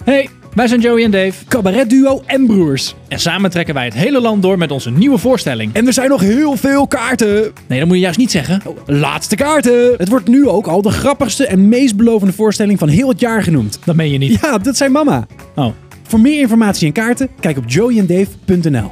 Hey, wij zijn Joey en Dave, cabaretduo en broers. en samen trekken wij het hele land door met onze nieuwe voorstelling. En er zijn nog heel veel kaarten. Nee, dat moet je juist niet zeggen. Laatste kaarten. Het wordt nu ook al de grappigste en meest belovende voorstelling van heel het jaar genoemd. Dat meen je niet. Ja, dat zei mama. Oh. Voor meer informatie en kaarten, kijk op joeyandave.nl.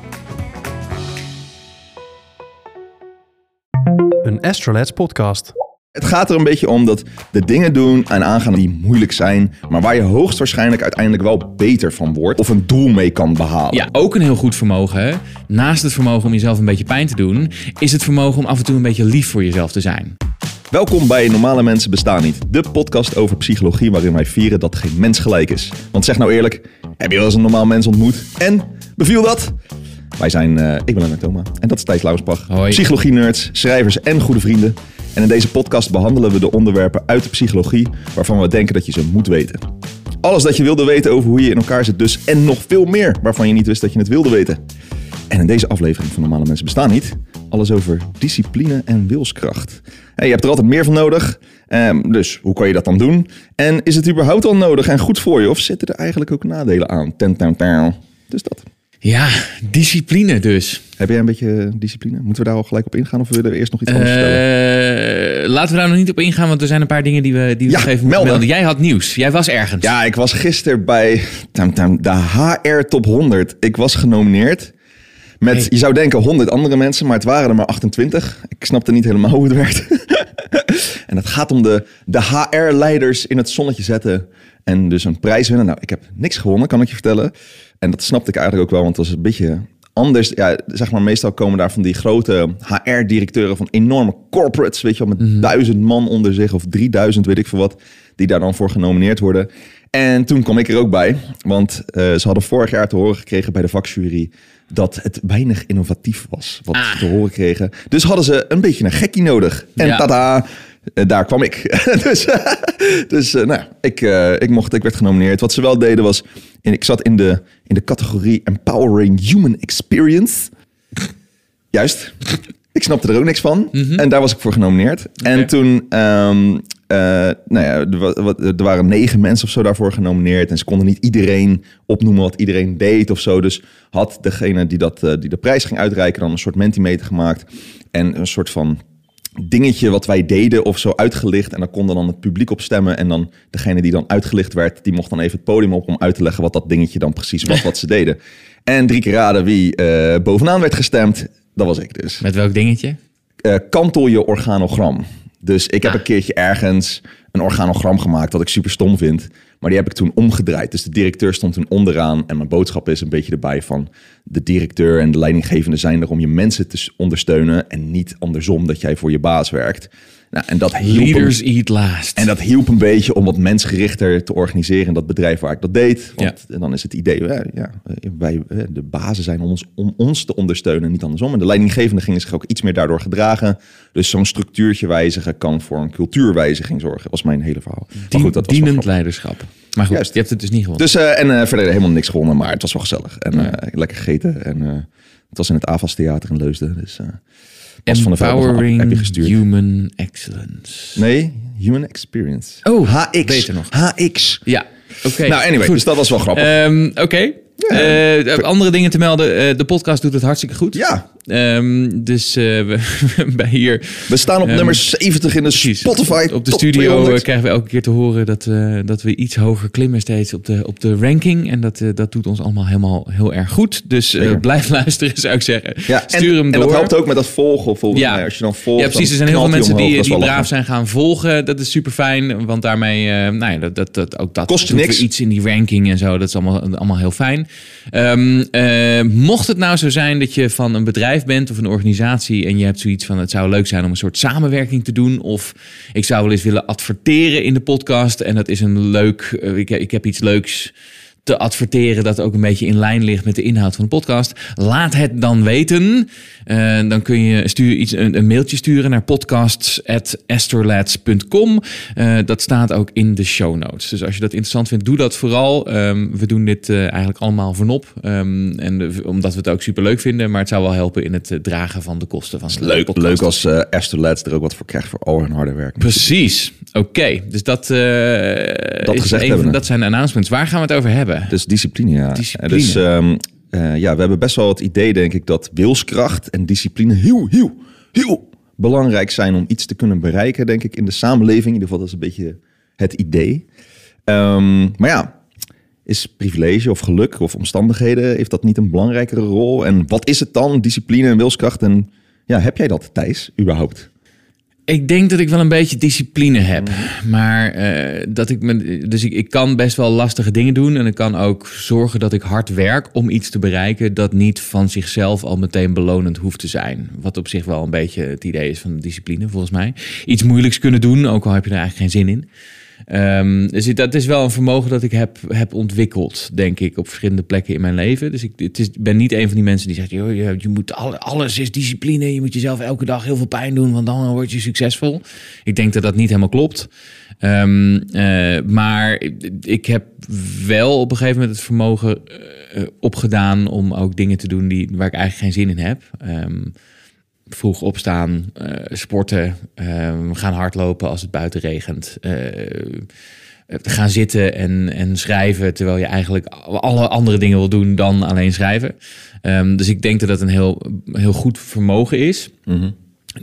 Een Astrolabs podcast. Het gaat er een beetje om dat de dingen doen en aangaan die moeilijk zijn, maar waar je hoogstwaarschijnlijk uiteindelijk wel beter van wordt of een doel mee kan behalen. Ja, ook een heel goed vermogen. Naast het vermogen om jezelf een beetje pijn te doen, is het vermogen om af en toe een beetje lief voor jezelf te zijn. Welkom bij Normale Mensen Bestaan Niet, de podcast over psychologie waarin wij vieren dat geen mens gelijk is. Want zeg nou eerlijk, heb je wel eens een normaal mens ontmoet? En, beviel dat? Wij zijn, ik ben Lennart Thoma en dat is Thijs Lauwersbach. Hoi. Psychologie-nerds, schrijvers en goede vrienden. En in deze podcast behandelen we de onderwerpen uit de psychologie waarvan we denken dat je ze moet weten. Alles dat je wilde weten over hoe je in elkaar zit dus en nog veel meer waarvan je niet wist dat je het wilde weten. En in deze aflevering van Normale Mensen Bestaan Niet, alles over discipline en wilskracht. Je hebt er altijd meer van nodig, dus hoe kan je dat dan doen? En is het überhaupt al nodig en goed voor je of zitten er eigenlijk ook nadelen aan? Dus dat. Ja, discipline dus. Heb jij een beetje discipline? Moeten we daar al gelijk op ingaan of willen we eerst nog iets anders vertellen? Laten we daar nog niet op ingaan, want er zijn een paar dingen die we Ja, nog even moeten melden. melden. Jij had nieuws. Jij was ergens. Ja, ik was gisteren bij de HR Top 100. Ik was genomineerd met, je zou denken 100 andere mensen, maar het waren er maar 28. Ik snapte niet helemaal hoe het werkt. En het gaat om de HR-leiders in het zonnetje zetten en dus een prijs winnen. Nou, ik heb niks gewonnen, kan ik je vertellen. En dat snapte ik eigenlijk ook wel, want het was een beetje anders. Ja, zeg maar, meestal komen daar van die grote HR-directeuren van enorme corporates, weet je wel, met 1000 man onder zich of 3000, weet ik veel wat, die daar dan voor genomineerd worden. En toen kwam ik er ook bij, want ze hadden vorig jaar te horen gekregen bij de vakjury dat het weinig innovatief was wat ze te horen kregen. Dus hadden ze een beetje een gekkie nodig. En Ja. tada, daar kwam ik. Ik werd genomineerd. Wat ze wel deden was, ik zat in de categorie Empowering Human Experience. Juist. Ik snapte er ook niks van. En daar was ik voor genomineerd. Okay. En toen, er waren 9 mensen of zo daarvoor genomineerd. En ze konden niet iedereen opnoemen wat iedereen deed of zo. Dus had degene die de prijs ging uitreiken dan een soort Mentimeter gemaakt. En een soort van dingetje wat wij deden of zo uitgelicht. En dan kon dan het publiek op stemmen. En dan degene die dan uitgelicht werd, die mocht dan even het podium op om uit te leggen wat dat dingetje dan precies was wat ze deden. En 3 keer raden wie bovenaan werd gestemd. Dat was ik dus. Met welk dingetje? Kantel je organogram. Dus ik heb een keertje ergens een organogram gemaakt wat ik super stom vind. Maar die heb ik toen omgedraaid. Dus de directeur stond toen onderaan. En mijn boodschap is een beetje erbij van de directeur en de leidinggevende zijn er om je mensen te ondersteunen. En niet andersom dat jij voor je baas werkt. Nou, en dat hielp Leaders eat last. en dat hielp een beetje om wat mensgerichter te organiseren in dat bedrijf waar ik dat deed. Want en dan is het idee, wij de bazen zijn om ons te ondersteunen, niet andersom. En de leidinggevende gingen zich ook iets meer daardoor gedragen. Dus zo'n structuurtje wijzigen kan voor een cultuurwijziging zorgen. Was mijn hele verhaal. Maar goed, dat was wel Dienend grappig. leiderschap. Maar goed, Juist. je hebt het dus niet gewonnen. Dus verder helemaal niks gewonnen, maar het was wel gezellig. En lekker gegeten. En het was in het Avas Theater in Leusden. Dus Bas van der Velde nog een appje gestuurd. Human Excellence. Nee, Human Experience. Oh, HX. beter nog. HX. Ja, oké. Nou, anyway, Goed. dus dat was wel grappig. Oké. Andere dingen te melden. De podcast doet het hartstikke goed. Ja, Dus bij hier we staan op nummer 70 in de precies. Spotify Op de top studio 200. krijgen we elke keer te horen dat we iets hoger klimmen steeds op de ranking. En dat doet ons allemaal helemaal heel erg goed. Dus blijf luisteren, zou ik zeggen. Ja, Stuur hem door. En dat helpt ook met dat volgen volgens mij. Als je dan volgt, ja, precies. Er dan zijn heel veel knalt mensen hij omhoog, die dat is wel braaf zijn gaan volgen. Dat is super fijn, want daarmee dat Kost je doet niks. weer iets in die ranking en zo. Dat is allemaal heel fijn. Mocht het nou zo zijn dat je van een bedrijf bent of een organisatie en je hebt zoiets van het zou leuk zijn om een soort samenwerking te doen, of ik zou wel eens willen adverteren in de podcast en dat is een leuk, ik heb iets leuks te adverteren dat ook een beetje in lijn ligt met de inhoud van de podcast, laat het dan weten. Dan kun je een mailtje sturen naar podcasts@astrolads.com. Dat staat ook in de show notes. Dus als je dat interessant vindt, doe dat vooral. We doen dit eigenlijk allemaal voor nop. Omdat we het ook superleuk vinden. Maar het zou wel helpen in het dragen van de kosten van de podcast. Leuk als Astrolads er ook wat voor krijgt voor al hun harde werk. Precies. Oké. Dus dat zijn de announcements. Waar gaan we het over hebben? Dus discipline, ja. Discipline. Dus we hebben best wel het idee, denk ik, dat wilskracht en discipline heel belangrijk zijn om iets te kunnen bereiken, denk ik, in de samenleving. In ieder geval, dat is een beetje het idee. Maar ja, is privilege of geluk of omstandigheden, heeft dat niet een belangrijkere rol? En wat is het dan, discipline en wilskracht? En ja, heb jij dat, Thijs, überhaupt? Ik denk dat ik wel een beetje discipline heb. Maar ik kan best wel lastige dingen doen. En ik kan ook zorgen dat ik hard werk om iets te bereiken dat niet van zichzelf al meteen belonend hoeft te zijn. Wat op zich wel een beetje het idee is van discipline, volgens mij. Iets moeilijks kunnen doen, ook al heb je er eigenlijk geen zin in. Dus dat is wel een vermogen dat ik heb ontwikkeld, denk ik, op verschillende plekken in mijn leven. Dus ik ben niet een van die mensen die zegt, joh, je moet alles is discipline. Je moet jezelf elke dag heel veel pijn doen, want dan word je succesvol. Ik denk dat dat niet helemaal klopt. Maar ik heb wel op een gegeven moment het vermogen opgedaan om ook dingen te doen waar ik eigenlijk geen zin in heb. Vroeg opstaan, sporten, gaan hardlopen als het buiten regent. Gaan zitten en schrijven, terwijl je eigenlijk alle andere dingen wil doen dan alleen schrijven. Dus ik denk dat dat een heel goed vermogen is. Mm-hmm.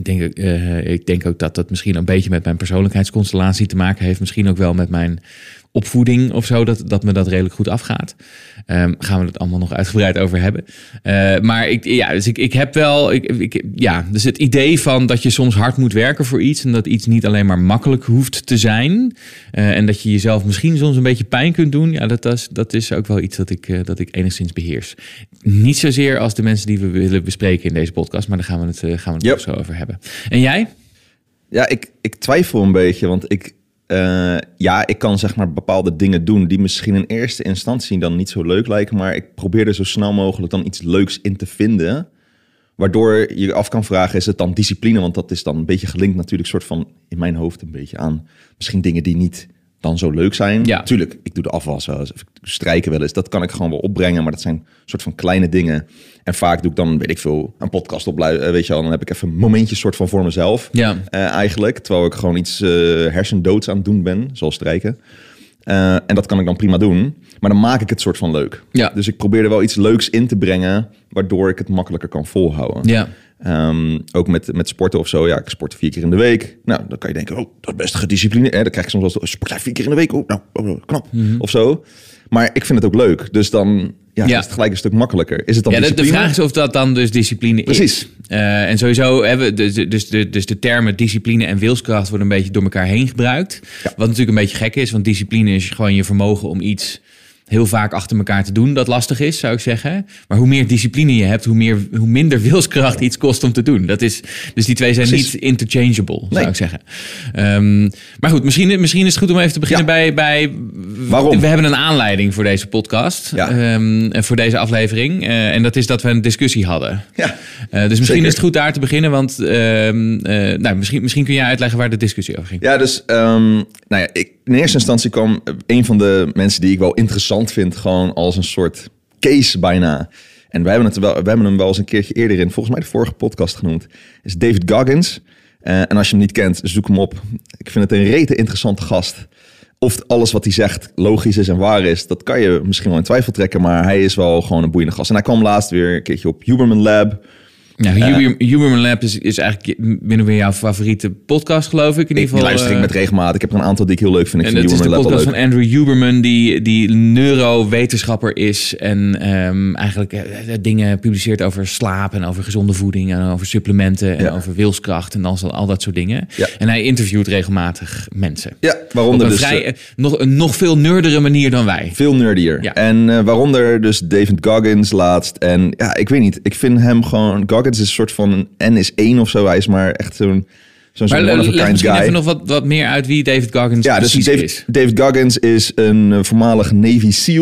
Ik denk ook dat dat misschien een beetje met mijn persoonlijkheidsconstellatie te maken heeft. Misschien ook wel met mijn opvoeding of zo, dat me dat redelijk goed afgaat. Gaan we het allemaal nog uitgebreid over hebben. Maar ik heb wel... Dus het idee van dat je soms hard moet werken voor iets en dat iets niet alleen maar makkelijk hoeft te zijn. En dat je jezelf misschien soms een beetje pijn kunt doen. Ja, dat is ook wel iets dat ik enigszins beheers. Niet zozeer als de mensen die we willen bespreken in deze podcast, maar daar gaan we het ook zo over hebben. En jij? Ja, ik twijfel een beetje, want ik kan zeg maar bepaalde dingen doen die misschien in eerste instantie dan niet zo leuk lijken, maar ik probeer er zo snel mogelijk dan iets leuks in te vinden, waardoor je af kan vragen, is het dan discipline? Want dat is dan een beetje gelinkt natuurlijk soort van in mijn hoofd een beetje aan misschien dingen die niet dan zo leuk zijn. Ja. Tuurlijk, ik doe de afwas wel eens, ik strijken wel eens, dat kan ik gewoon wel opbrengen, maar dat zijn soort van kleine dingen. En vaak doe ik dan, weet ik veel, een podcast opluiden, weet je wel, dan heb ik even momentjes soort van voor mezelf, eigenlijk, terwijl ik gewoon iets hersendoods aan het doen ben, zoals strijken. En dat kan ik dan prima doen, maar dan maak ik het soort van leuk. Ja. Dus ik probeer er wel iets leuks in te brengen, waardoor ik het makkelijker kan volhouden. Ja. Ook met sporten of zo. Ja, ik sport 4 keer in de week. Nou, dan kan je denken, dat is best gedisciplineerd. Dan krijg je soms wel sport 4 keer in de week. Knap. Mm-hmm. Of zo. Maar ik vind het ook leuk. Dus dan is het gelijk een stuk makkelijker. Is het dan discipline? De vraag is of dat dan dus discipline is. En sowieso hebben dus de termen discipline en wilskracht worden een beetje door elkaar heen gebruikt. Ja. Wat natuurlijk een beetje gek is. Want discipline is gewoon je vermogen om iets heel vaak achter elkaar te doen, dat lastig is, zou ik zeggen. Maar hoe meer discipline je hebt, hoe minder wilskracht iets kost om te doen. Dus die twee zijn niet interchangeable, zou ik zeggen. Maar goed, misschien is het goed om even te beginnen bij waarom? We hebben een aanleiding voor deze podcast. Ja. Voor deze aflevering. En dat is dat we een discussie hadden. Ja, dus misschien is het goed daar te beginnen, want misschien kun jij uitleggen waar de discussie over ging. Ja, dus in eerste instantie kwam een van de mensen die ik wel interessant vind, gewoon als een soort case bijna. En we hebben hem wel eens een keertje eerder in, volgens mij de vorige podcast genoemd, is David Goggins. En als je hem niet kent, zoek hem op. Ik vind het een rete interessante gast. Of alles wat hij zegt logisch is en waar is, dat kan je misschien wel in twijfel trekken, maar hij is wel gewoon een boeiende gast. En hij kwam laatst weer een keertje op Huberman Lab. Ja, Huberman Lab is eigenlijk min of meer jouw favoriete podcast, geloof ik. In ieder geval. Die luister ik met regelmaat. Ik heb er een aantal die ik heel leuk vind. En het is de podcast van Andrew Huberman, die neurowetenschapper is. En eigenlijk dingen publiceert over slaap en over gezonde voeding en over supplementen en over wilskracht en al dat soort dingen. Ja. En hij interviewt regelmatig mensen. Ja, waaronder op een nog veel nerdere manier dan wij. Veel nerdier. Ja. En waaronder dus David Goggins laatst. En ja, ik weet niet. Ik vind hem gewoon... Goggins is een soort van een N-1 of zo. Hij is maar echt zo'n leg misschien even nog wat meer uit wie David Goggins precies is. David Goggins is een voormalig Navy SEAL.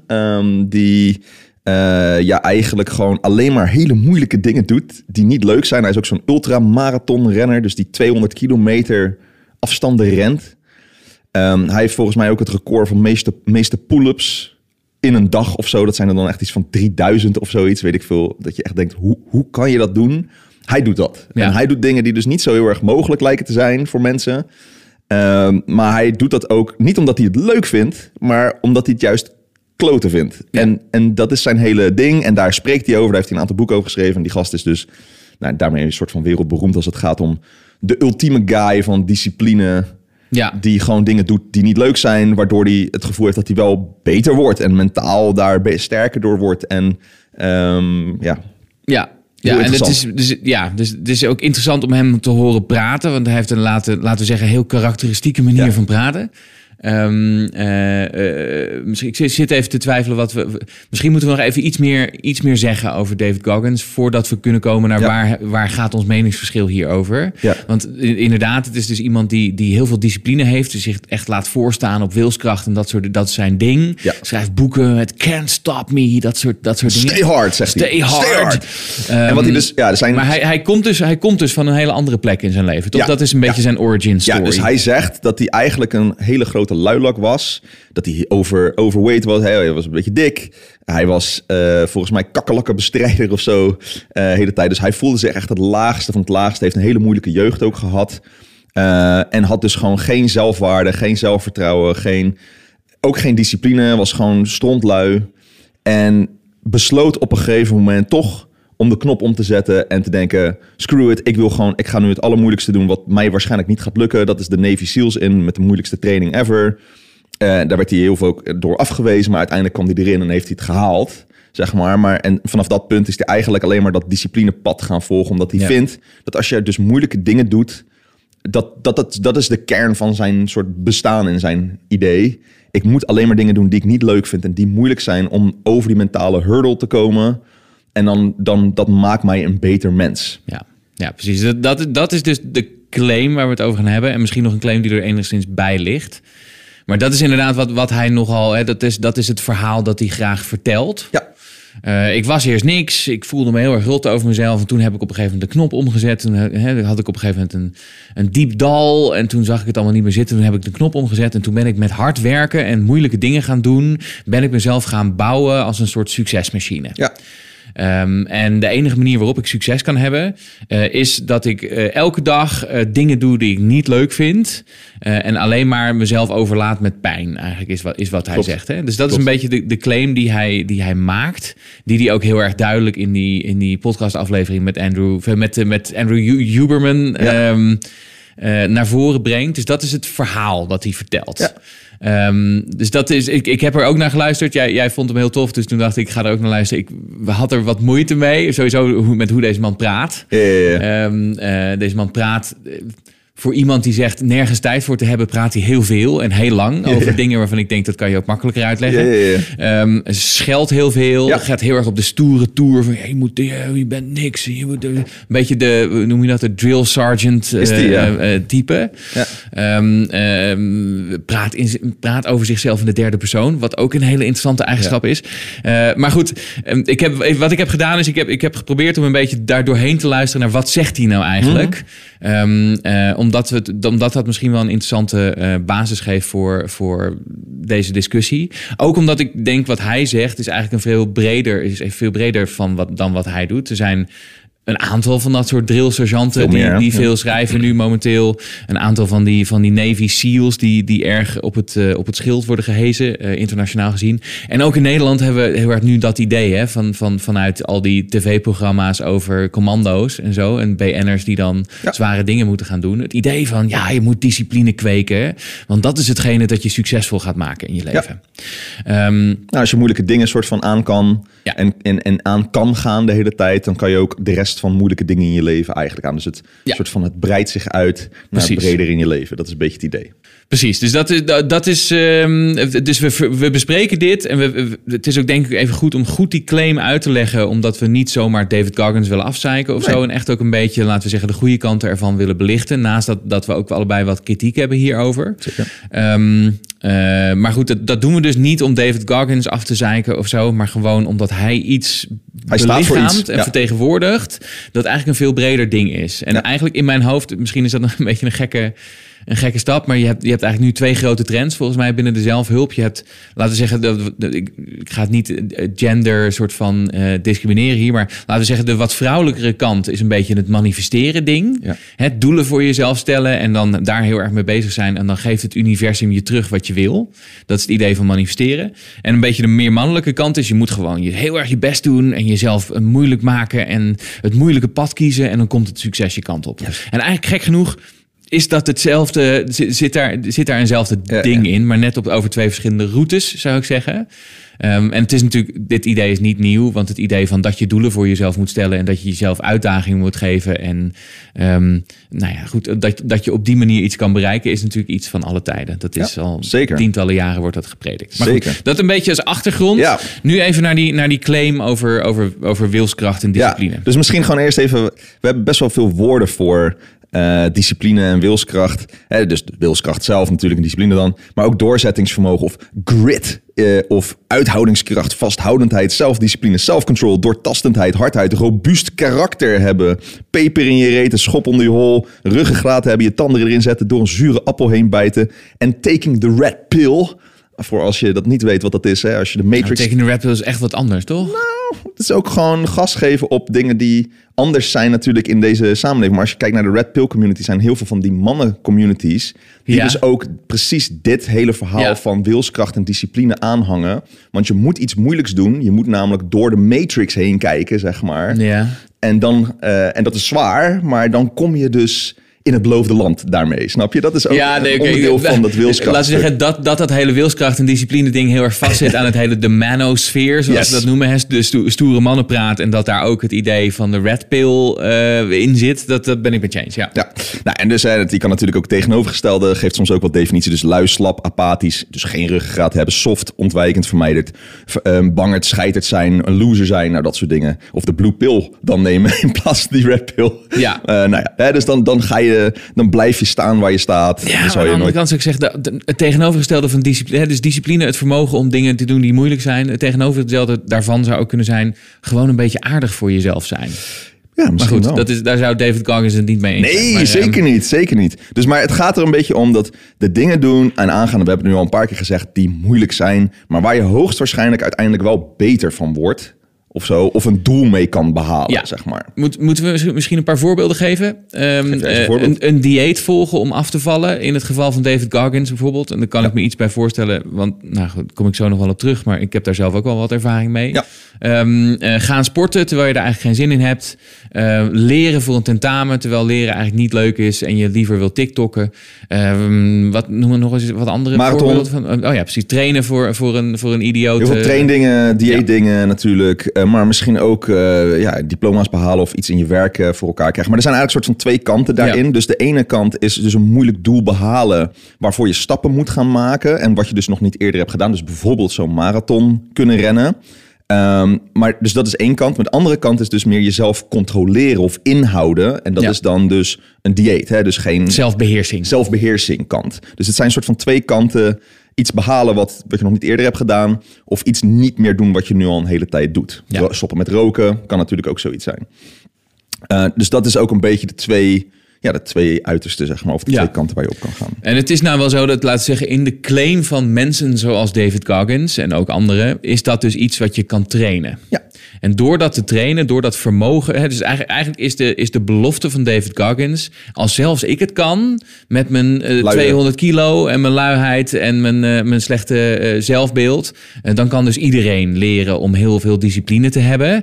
Die eigenlijk gewoon alleen maar hele moeilijke dingen doet die niet leuk zijn. Hij is ook zo'n ultramarathonrenner, dus die 200 kilometer afstanden rent. Hij heeft volgens mij ook het record van meeste pull-ups in een dag of zo. Dat zijn er dan echt iets van 3000 of zoiets, weet ik veel. Dat je echt denkt, hoe kan je dat doen? Hij doet dat. Ja. En hij doet dingen die dus niet zo heel erg mogelijk lijken te zijn voor mensen. Maar hij doet dat ook niet omdat hij het leuk vindt, maar omdat hij het juist kloten vindt. Ja. En dat is zijn hele ding. En daar spreekt hij over. Daar heeft hij een aantal boeken over geschreven. En die gast is dus daarmee een soort van wereldberoemd als het gaat om de ultieme guy van discipline. Ja. Die gewoon dingen doet die niet leuk zijn. Waardoor hij het gevoel heeft dat hij wel beter wordt. En mentaal daar sterker door wordt. En Ja, en het is ook interessant om hem te horen praten. Want hij heeft een, laten we zeggen, heel karakteristieke manier van praten. Ik zit even te twijfelen misschien moeten we nog even iets meer zeggen over David Goggins voordat we kunnen komen naar waar gaat ons meningsverschil hier over. Ja. Want inderdaad, het is dus iemand die heel veel discipline heeft, die zich echt laat voorstaan op wilskracht en dat is zijn ding. Ja. Schrijft boeken met Can't Stop Me, dat soort dingen. Stay hard, zegt hij. Stay hard. En wat hij dus, maar hij komt dus van een hele andere plek in zijn leven. Toch? Ja. Dat is een beetje zijn origin story. Ja, dus hij zegt dat hij eigenlijk een hele grote luilak was. Dat hij overweight was. Hij was een beetje dik. Hij was volgens mij kakkerlakkenbestrijder of zo. Hele tijd. Dus hij voelde zich echt het laagste van het laagste. Heeft een hele moeilijke jeugd ook gehad. En had dus gewoon geen zelfwaarde, geen zelfvertrouwen, ook geen discipline. Was gewoon strontlui. En besloot op een gegeven moment toch om de knop om te zetten en te denken, screw it, ik ga nu het allermoeilijkste doen wat mij waarschijnlijk niet gaat lukken. Dat is de Navy SEALs in met de moeilijkste training ever. Daar werd hij heel veel door afgewezen, maar uiteindelijk kwam hij erin en heeft hij het gehaald, zeg maar. En vanaf dat punt is hij eigenlijk alleen maar dat disciplinepad gaan volgen, omdat hij vindt dat als je dus moeilijke dingen doet, dat is de kern van zijn soort bestaan en zijn idee. Ik moet alleen maar dingen doen die ik niet leuk vind en die moeilijk zijn om over die mentale hurdle te komen. En dan dat maakt mij een beter mens. Ja, precies. Dat is dus de claim waar we het over gaan hebben. En misschien nog een claim die er enigszins bij ligt. Maar dat is inderdaad wat hij nogal... Hè, dat is het verhaal dat hij graag vertelt. Ja. Ik was eerst niks. Ik voelde me heel erg rot over mezelf. En toen heb ik op een gegeven moment de knop omgezet. Toen had ik op een gegeven moment een diep dal. En toen zag ik het allemaal niet meer zitten. Toen heb ik de knop omgezet. En toen ben ik met hard werken en moeilijke dingen gaan doen. Ben ik mezelf gaan bouwen als een soort succesmachine. Ja. En de enige manier waarop ik succes kan hebben, is dat ik elke dag dingen doe die ik niet leuk vind. En alleen maar mezelf overlaat met pijn, eigenlijk is wat hij zegt. Hè? Dus dat is een beetje de claim die hij maakt. Die hij ook heel erg duidelijk in die podcastaflevering met Andrew Huberman naar voren brengt. Dus dat is het verhaal dat hij vertelt. Ja. Dus dat is, ik heb er ook naar geluisterd. Jij vond hem heel tof, dus toen dacht ik ga er ook naar luisteren. We had er wat moeite mee, sowieso met hoe deze man praat. Deze man praat... Voor iemand die zegt nergens tijd voor te hebben, praat hij heel veel en heel lang over dingen waarvan ik denk dat kan je ook makkelijker uitleggen. Scheldt heel veel, gaat heel erg op de stoere toer van je bent niks. Je moet een beetje hoe noem je dat, de drill sergeant type. Ja. Praat over zichzelf in de derde persoon, wat ook een hele interessante eigenschap is. Maar goed, wat ik heb gedaan is, ik heb geprobeerd om een beetje daar doorheen te luisteren naar wat zegt hij nou eigenlijk. Omdat dat misschien wel een interessante basis geeft voor deze discussie. Ook omdat ik denk wat hij zegt is eigenlijk veel breder dan wat hij doet. Er zijn een aantal van dat soort drillsergeanten die veel schrijven nu momenteel. Een aantal van die Navy SEALs die erg op het schild worden gehezen, internationaal gezien. En ook in Nederland hebben we heel erg nu dat idee vanuit al die tv-programma's over commando's en zo. En BN'ers die dan zware dingen moeten gaan doen. Het idee van je moet discipline kweken. Want dat is hetgene dat je succesvol gaat maken in je leven. Als je moeilijke dingen soort van aan kan en aan kan gaan de hele tijd, dan kan je ook de rest van moeilijke dingen in je leven eigenlijk aan. Dus het soort van het breidt zich uit naar breder in je leven. Dat is een beetje het idee. Precies, dus dat is dus we bespreken dit en het is ook denk ik even goed om goed die claim uit te leggen, omdat we niet zomaar David Goggins willen afzeiken of zo en echt ook een beetje, laten we zeggen, de goede kanten ervan willen belichten, naast dat we ook allebei wat kritiek hebben hierover. Maar goed, dat doen we dus niet om David Goggins af te zeiken of zo, maar gewoon omdat hij iets belichaamt en vertegenwoordigt dat eigenlijk een veel breder ding is. En eigenlijk in mijn hoofd, misschien is dat een beetje een gekke stap, maar je hebt eigenlijk nu 2 grote trends volgens mij binnen de zelfhulp. Je hebt, laten we zeggen, ik ga het niet gender soort van discrimineren hier, maar laten we zeggen de wat vrouwelijkere kant is een beetje het manifesteren ding. Ja. Het doelen voor jezelf stellen en dan daar heel erg mee bezig zijn en dan geeft het universum je terug wat je wil. Dat is het idee van manifesteren. En een beetje de meer mannelijke kant is, je moet gewoon heel erg je best doen en jezelf moeilijk maken en het moeilijke pad kiezen en dan komt het succes je kant op. Yes. En eigenlijk gek genoeg is dat hetzelfde, zit daar eenzelfde ding in, maar net over 2 verschillende routes, zou ik zeggen. En het is natuurlijk, dit idee is niet nieuw, want het idee van dat je doelen voor jezelf moet stellen en dat je jezelf uitdagingen moet geven en dat je op die manier iets kan bereiken, is natuurlijk iets van alle tijden. Dat is al tientallen jaren wordt dat gepredikt. Maar goed, dat een beetje als achtergrond. Ja. Nu even naar die claim over wilskracht en discipline. Ja, dus misschien gewoon eerst even, we hebben best wel veel woorden voor discipline en wilskracht. Dus de wilskracht zelf natuurlijk, een discipline dan. Maar ook doorzettingsvermogen of grit. Of uithoudingskracht, vasthoudendheid, zelfdiscipline, self-control, doortastendheid, hardheid, robuust karakter hebben. Peper in je reet, een schop onder je hol, ruggengraat hebben, je tanden erin zetten, door een zure appel heen bijten. En taking the red pill. Voor als je dat niet weet wat dat is. Hè? Als je de Matrix... taking the red pill is echt wat anders, toch? Nou, het is ook gewoon gas geven op dingen die anders zijn natuurlijk in deze samenleving. Maar als je kijkt naar de red pill community, zijn heel veel van die mannen communities die dus ook precies dit hele verhaal van wilskracht en discipline aanhangen. Want je moet iets moeilijks doen. Je moet namelijk door de Matrix heen kijken, zeg maar. Ja. En dat is zwaar, maar dan kom je dus in het beloofde land daarmee, snap je? Dat is ook een onderdeel van dat wilskracht. Laten we zeggen dat hele wilskracht en discipline ding heel erg vast zit aan het hele de manosfeer, zoals we dat noemen. De stoere mannenpraat en dat daar ook het idee van de red pill in zit. Dat ben ik met je eens, ja. Nou, en dus die kan natuurlijk ook tegenovergestelde, geeft soms ook wat definitie. Dus lui, slap, apathisch, dus geen ruggengraat hebben, soft, ontwijkend, vermijderd, bangerd, scheiterd zijn, een loser zijn, nou dat soort dingen. Of de blue pill dan nemen in plaats van die red pill. Ja. Dus dan ga je dan blijf je staan waar je staat. Ja, aan de andere kant zou ik zeggen, het tegenovergestelde van discipline. Dus discipline, het vermogen om dingen te doen die moeilijk zijn. Het tegenovergestelde daarvan zou ook kunnen zijn, gewoon een beetje aardig voor jezelf zijn. Ja, maar goed, daar zou David Goggins het niet mee eens zijn. Nee, zeker niet. Dus maar het gaat er een beetje om dat de dingen doen en aangaan, we hebben het nu al een paar keer gezegd, die moeilijk zijn, maar waar je hoogstwaarschijnlijk uiteindelijk wel beter van wordt. Of zo, of een doel mee kan behalen, zeg maar. Moeten we misschien een paar voorbeelden geven? Een dieet volgen om af te vallen. In het geval van David Goggins bijvoorbeeld. En daar kan ik me iets bij voorstellen. Want, nou goed, kom ik zo nog wel op terug. Maar ik heb daar zelf ook wel wat ervaring mee. Ja. Gaan sporten terwijl je er eigenlijk geen zin in hebt. Leren voor een tentamen terwijl leren eigenlijk niet leuk is. En je liever wil TikTokken. Wat noemen we nog eens wat andere voorbeelden van? Oh ja, precies. Trainen voor een idioot. Heel veel traindingen, dieetdingen natuurlijk. Maar misschien ook diploma's behalen of iets in je werk voor elkaar krijgen. Maar er zijn eigenlijk soort van 2 kanten daarin. Ja. Dus de ene kant is dus een moeilijk doel behalen waarvoor je stappen moet gaan maken. En wat je dus nog niet eerder hebt gedaan. Dus bijvoorbeeld zo'n marathon kunnen rennen. Maar dus dat is één kant. Maar de andere kant is dus meer jezelf controleren of inhouden. En dat is dan dus een dieet. Hè? Dus geen zelfbeheersing kant. Dus het zijn soort van 2 kanten. Iets behalen wat je nog niet eerder hebt gedaan. Of iets niet meer doen wat je nu al een hele tijd doet. Ja. Stoppen met roken kan natuurlijk ook zoiets zijn. Dus dat is ook een beetje de 2 uitersten, zeg maar. Of de 2 kanten waar je op kan gaan. En het is nou wel zo dat, laten we zeggen, in de claim van mensen zoals David Goggins en ook anderen, is dat dus iets wat je kan trainen. Ja. En door dat te trainen, door dat vermogen, dus eigenlijk is de belofte van David Goggins, als zelfs ik het kan, met mijn 200 kilo en mijn luiheid en mijn slechte zelfbeeld, dan kan dus iedereen leren om heel veel discipline te hebben.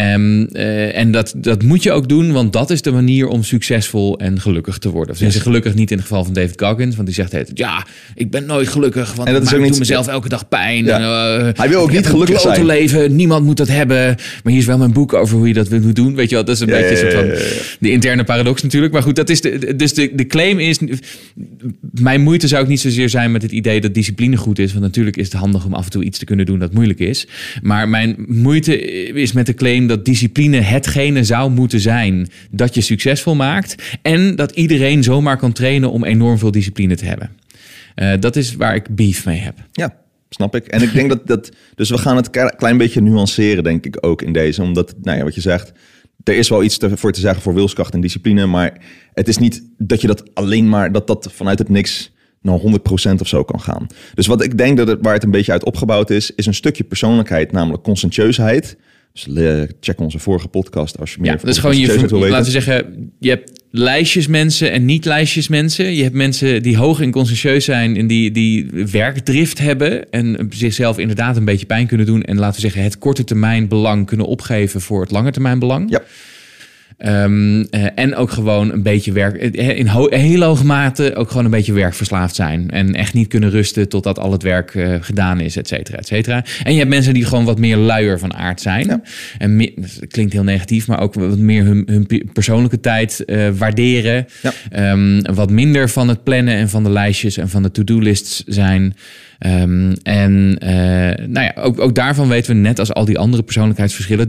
En dat moet je ook doen, want dat is de manier om succesvol en gelukkig te worden. Of gelukkig niet in het geval van David Goggins, want die zegt ik ben nooit gelukkig, want ik doe mezelf elke dag pijn. Ja. Hij wil ook niet gelukkig zijn. Leven, niemand moet dat hebben. Maar hier is wel mijn boek over hoe je dat moet doen. Weet je wel, dat is een beetje een soort van de interne paradox natuurlijk. Maar goed, dat is de claim is, mijn moeite zou ook niet zozeer zijn met het idee dat discipline goed is. Want natuurlijk is het handig om af en toe iets te kunnen doen dat moeilijk is. Maar mijn moeite is met de claim dat discipline hetgene zou moeten zijn dat je succesvol maakt. En dat iedereen zomaar kan trainen om enorm veel discipline te hebben. Dat is waar ik beef mee heb. Ja, snap ik. En ik denk dat dus we gaan het klein beetje nuanceren, denk ik ook in deze. Omdat, nou ja, wat je zegt, er is wel iets voor te zeggen voor wilskracht en discipline. Maar het is niet dat je dat alleen maar, dat vanuit het niks naar 100% of zo kan gaan. Dus wat ik denk waar het een beetje uit opgebouwd is een stukje persoonlijkheid, namelijk conscientieusheid. Dus check onze vorige podcast als je meer dat is gewoon laten we zeggen, je hebt lijstjes mensen en niet lijstjes mensen. Je hebt mensen die hoog en conscientieus zijn en die werkdrift hebben en zichzelf inderdaad een beetje pijn kunnen doen en laten we zeggen het korte termijn belang kunnen opgeven voor het lange termijn belang. Ja. En ook gewoon een beetje in hele hoge mate ook gewoon een beetje werkverslaafd zijn. En echt niet kunnen rusten totdat al het werk gedaan is, et cetera, et cetera. En je hebt mensen die gewoon wat meer luier van aard zijn. Ja. En dat klinkt heel negatief, maar ook wat meer hun persoonlijke tijd waarderen. Ja. Wat minder van het plannen en van de lijstjes en van de to-do-lists zijn. Nou ja, ook daarvan weten we, net als al die andere persoonlijkheidsverschillen,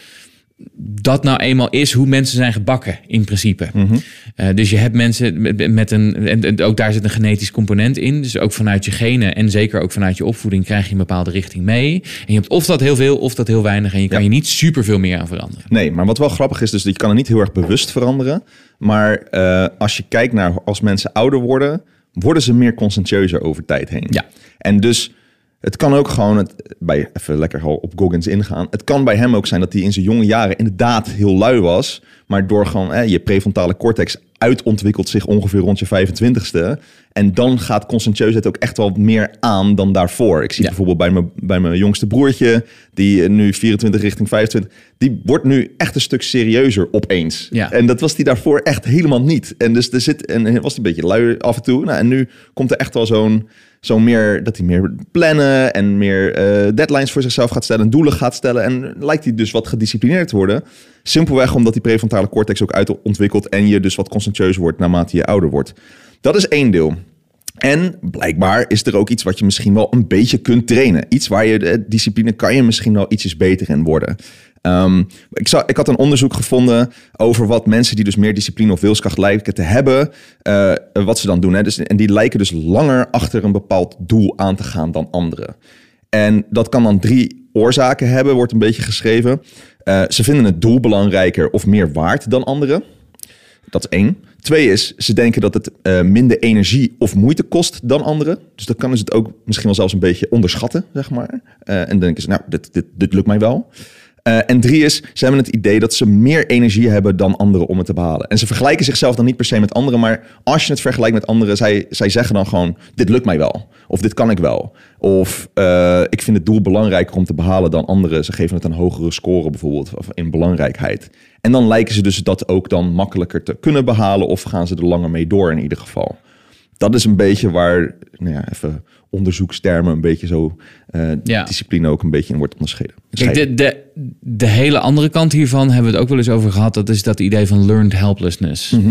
dat nou eenmaal is hoe mensen zijn gebakken, in principe. Mm-hmm. Dus je hebt mensen met en ook daar zit een genetisch component in. Dus ook vanuit je genen en zeker ook vanuit je opvoeding krijg je een bepaalde richting mee. En je hebt of dat heel veel of dat heel weinig. En je kan je niet superveel meer aan veranderen. Nee, maar wat wel grappig is, dus dat je kan het niet heel erg bewust veranderen. Maar als je kijkt naar als mensen ouder worden ze meer conscientieuzer over tijd heen. Ja. En dus het kan ook gewoon, even lekker al op Goggins ingaan. Het kan bij hem ook zijn dat hij in zijn jonge jaren inderdaad heel lui was. Maar door gewoon je prefrontale cortex uitontwikkelt zich ongeveer rond je 25ste. En dan gaat conscientieusheid ook echt wel meer aan dan daarvoor. Ik zie bijvoorbeeld bij mijn jongste broertje, die nu 24 richting 25, die wordt nu echt een stuk serieuzer opeens. Ja. En dat was die daarvoor echt helemaal niet. En dus was hij een beetje lui af en toe. Nou, en nu komt er echt wel zo'n meer, dat hij meer plannen en meer deadlines voor zichzelf gaat stellen, doelen gaat stellen. En lijkt hij dus wat gedisciplineerd te worden. Simpelweg omdat die prefrontale cortex ook uitontwikkelt en je dus wat conscientieuzer wordt naarmate je ouder wordt. Dat is één deel. En blijkbaar is er ook iets wat je misschien wel een beetje kunt trainen. Iets waar je discipline kan je misschien wel ietsjes beter in worden. Ik had een onderzoek gevonden over wat mensen die dus meer discipline of wilskracht lijken te hebben, wat ze dan doen. Hè? En die lijken dus langer achter een bepaald doel aan te gaan dan anderen. En dat kan dan 3 oorzaken hebben, wordt een beetje geschreven. Ze vinden het doel belangrijker of meer waard dan anderen. Dat is 1. 2 is, ze denken dat het minder energie of moeite kost dan anderen. Dus dan kan ze het ook misschien wel zelfs een beetje onderschatten, zeg maar. En dan denken ze, nou, dit lukt mij wel. En 3 is, ze hebben het idee dat ze meer energie hebben dan anderen om het te behalen. En ze vergelijken zichzelf dan niet per se met anderen, maar als je het vergelijkt met anderen, zij zeggen dan gewoon, dit lukt mij wel. Of dit kan ik wel. Of ik vind het doel belangrijker om te behalen dan anderen. Ze geven het een hogere score bijvoorbeeld in belangrijkheid. En dan lijken ze dus dat ook dan makkelijker te kunnen behalen of gaan ze er langer mee door in ieder geval. Dat is een beetje waar, even onderzoekstermen een beetje zo discipline ook een beetje in wordt onderscheiden. Kijk, de hele andere kant hiervan hebben we het ook wel eens over gehad. Dat is dat idee van learned helplessness. Mm-hmm.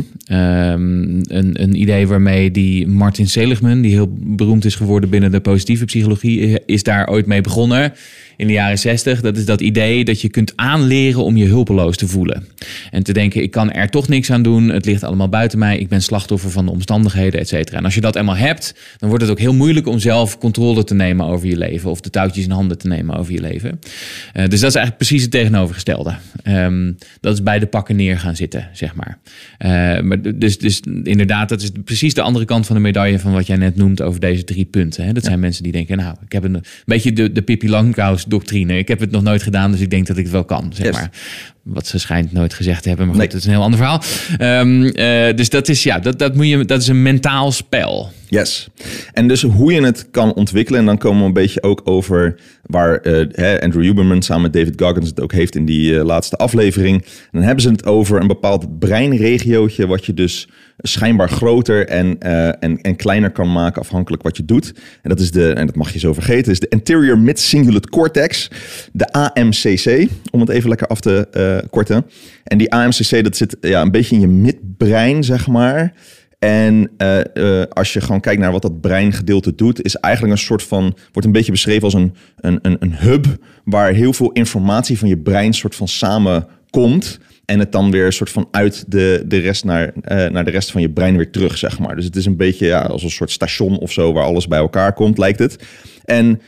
Een idee waarmee die Martin Seligman, die heel beroemd is geworden binnen de positieve psychologie, is daar ooit mee begonnen in de jaren 60. Dat is dat idee dat je kunt aanleren om je hulpeloos te voelen. En te denken, ik kan er toch niks aan doen. Het ligt allemaal buiten mij. Ik ben slachtoffer van de omstandigheden, et cetera. En als je dat eenmaal hebt, dan wordt het ook heel moeilijk om zelf controle te nemen over je leven. Of de touwtjes in handen te nemen over je leven. Dus dat is eigenlijk precies het tegenovergestelde. Dat is bij de pakken neer gaan zitten, zeg maar. Maar dus inderdaad, dat is precies de andere kant van de medaille van wat jij net noemt over deze 3 punten. Hè? Dat zijn mensen die denken, nou, ik heb een beetje de Pippi Langkous-doctrine. Ik heb het nog nooit gedaan, dus ik denk dat ik het wel kan, zeg maar. Wat ze schijnt nooit gezegd te hebben, maar goed, dat is een heel ander verhaal. Dus dat is, dat is een mentaal spel. Yes. En dus hoe je het kan ontwikkelen, en dan komen we een beetje ook over waar Andrew Huberman samen met David Goggins het ook heeft in die laatste aflevering. En dan hebben ze het over een bepaald breinregiootje wat je dus schijnbaar groter en kleiner kan maken afhankelijk wat je doet. En dat is en dat mag je zo vergeten, is de Anterior Mid-Cingulate Cortex, de AMCC, om het even lekker af te korten. En die AMCC, dat zit een beetje in je midbrein, zeg maar. En als je gewoon kijkt naar wat dat breingedeelte doet, is eigenlijk een soort van, wordt een beetje beschreven als een hub waar heel veel informatie van je brein soort van samen komt en het dan weer een soort van uit de rest naar de rest van je brein weer terug, zeg maar. Dus het is een beetje als een soort station of zo waar alles bij elkaar komt, lijkt het. En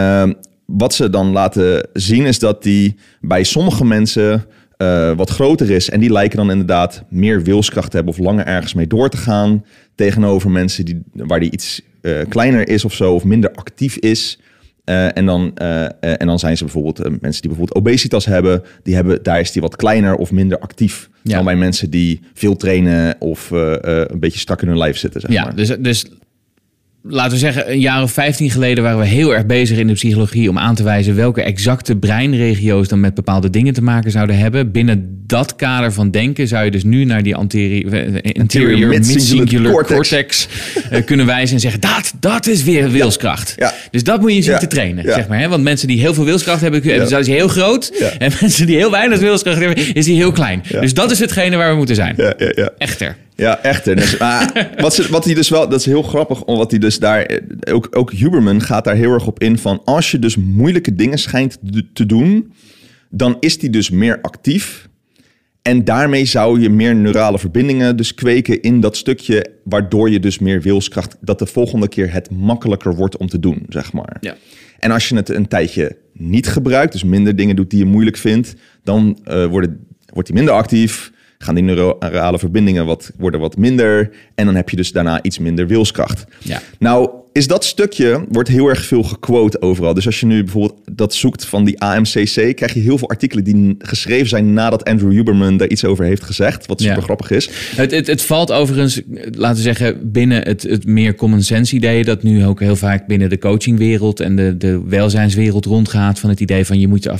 wat ze dan laten zien is dat die bij sommige mensen wat groter is. En die lijken dan inderdaad meer wilskracht te hebben of langer ergens mee door te gaan. Tegenover mensen waar die iets kleiner is of zo of minder actief is. En dan zijn ze bijvoorbeeld mensen die bijvoorbeeld obesitas hebben. Daar is die wat kleiner of minder actief dan bij mensen die veel trainen of een beetje strak in hun lijf zitten. Zeg maar. Dus laten we zeggen, een jaar of 15 geleden waren we heel erg bezig in de psychologie om aan te wijzen welke exacte breinregio's dan met bepaalde dingen te maken zouden hebben. Binnen dat kader van denken zou je dus nu naar die anterior mid-singular cortex kunnen wijzen en zeggen, dat is weer wilskracht. Ja. Dus dat moet je zien te trainen, zeg maar. Hè? Want mensen die heel veel wilskracht hebben, dat is heel groot. Ja. En mensen die heel weinig wilskracht hebben, is die heel klein. Ja. Dus dat is hetgene waar we moeten zijn. Ja. Echter. Ja, echter. Dus, wat hij dus wel, dat is heel grappig, wat hij dus daar, ook Huberman gaat daar heel erg op in van, als je dus moeilijke dingen schijnt te doen, dan is die dus meer actief. En daarmee zou je meer neurale verbindingen dus kweken in dat stukje, waardoor je dus meer wilskracht, dat de volgende keer het makkelijker wordt om te doen, zeg maar. Ja. En als je het een tijdje niet gebruikt, dus minder dingen doet die je moeilijk vindt, dan wordt die minder actief. Gaan die neurale verbindingen worden wat minder. En dan heb je dus daarna iets minder wilskracht. Ja. Nou, is dat stukje, wordt heel erg veel gequote overal. Dus als je nu bijvoorbeeld dat zoekt van die AMCC, krijg je heel veel artikelen die geschreven zijn nadat Andrew Huberman daar iets over heeft gezegd. Wat super grappig is. Het valt overigens, laten we zeggen, binnen het meer common sense idee, dat nu ook heel vaak binnen de coachingwereld en de welzijnswereld rondgaat, van het idee van je moet af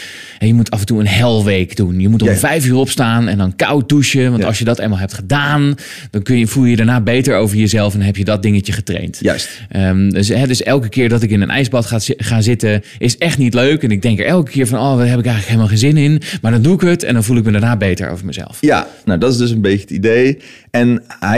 en toe een helweek doen. Je moet om 5 uur opstaan en dan koud douchen. Want als je dat eenmaal hebt gedaan, dan voel je je daarna beter over jezelf en dan heb je dat dingetje getraind. Juist. Dus elke keer dat ik in een ijsbad ga zitten, is echt niet leuk. En ik denk er elke keer van, daar heb ik eigenlijk helemaal geen zin in. Maar dan doe ik het en dan voel ik me daarna beter over mezelf. Ja, nou dat is dus een beetje het idee. En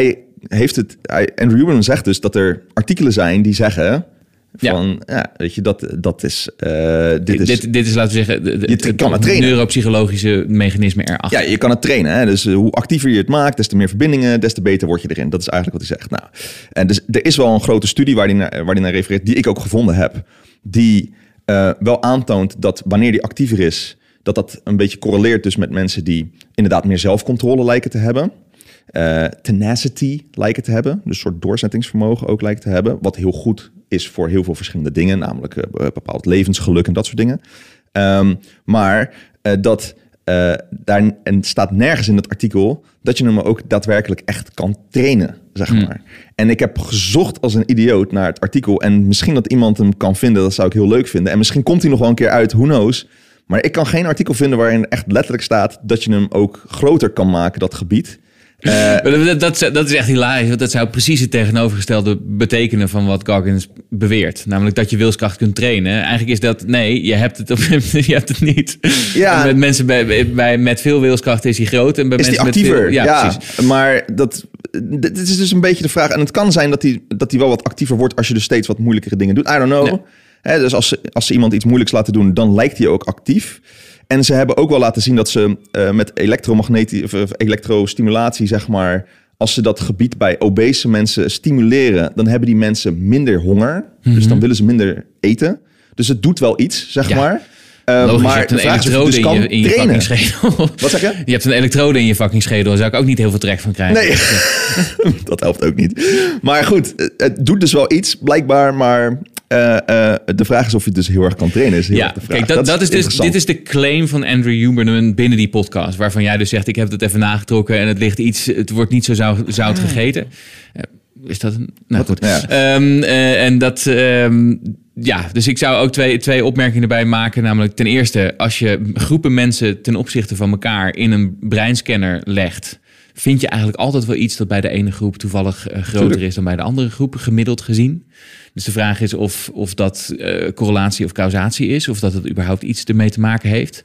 Andrew Huberman zegt dus dat er artikelen zijn die zeggen van, weet je, dat is... Dit is, laten we zeggen, het neuropsychologische mechanisme erachter. Ja, je kan het trainen. Hè? Dus hoe actiever je het maakt, des te meer verbindingen, des te beter word je erin. Dat is eigenlijk wat hij zegt. Nou, en dus er is wel een grote studie waar hij naar refereert, die ik ook gevonden heb, die wel aantoont dat wanneer die actiever is, dat een beetje correleert dus met mensen die inderdaad meer zelfcontrole lijken te hebben. Tenacity lijken te hebben. Dus een soort doorzettingsvermogen ook lijken te hebben. Wat heel goed is voor heel veel verschillende dingen. Namelijk bepaald levensgeluk en dat soort dingen. Maar daar staat nergens in het artikel dat je hem ook daadwerkelijk echt kan trainen, zeg maar. En ik heb gezocht als een idioot naar het artikel. En misschien dat iemand hem kan vinden, dat zou ik heel leuk vinden. En misschien komt hij nog wel een keer uit, who knows. Maar ik kan geen artikel vinden waarin echt letterlijk staat dat je hem ook groter kan maken, dat gebied. Dat is echt hilarisch. Want dat zou precies het tegenovergestelde betekenen van wat Goggins beweert. Namelijk dat je wilskracht kunt trainen. Eigenlijk is dat, nee, je hebt het niet. Ja. Met mensen met veel wilskracht is hij groot. En bij is mensen die actiever? Met veel, ja, precies. Maar dit is dus een beetje de vraag. En het kan zijn dat hij wel wat actiever wordt als je dus steeds wat moeilijkere dingen doet. I don't know. Nee. Dus als ze iemand iets moeilijks laten doen, dan lijkt hij ook actief. En ze hebben ook wel laten zien dat ze met elektrostimulatie, zeg maar, als ze dat gebied bij obese mensen stimuleren, dan hebben die mensen minder honger. Mm-hmm. Dus dan willen ze minder eten. Dus het doet wel iets, zeg maar. Logisch, maar je hebt een elektrode in je fucking schedel. Wat zeg je? Je hebt een elektrode in je fucking schedel. Daar zou ik ook niet heel veel trek van krijgen. Nee, dat helpt ook niet. Maar goed, het doet dus wel iets, blijkbaar, maar de vraag is of je het dus heel erg kan trainen. Is heel erg de vraag. Kijk, dit is de claim van Andrew Huberman binnen die podcast, waarvan jij dus zegt, ik heb het even nagetrokken en het wordt niet zo zout gegeten. Is dat een... Nou goed. Ja. En dat... dus ik zou ook twee opmerkingen erbij maken. Namelijk ten eerste, als je groepen mensen ten opzichte van elkaar in een breinscanner legt, vind je eigenlijk altijd wel iets dat bij de ene groep toevallig groter is dan bij de andere groep, gemiddeld gezien. Dus de vraag is of dat correlatie of causatie is, of dat het überhaupt iets ermee te maken heeft.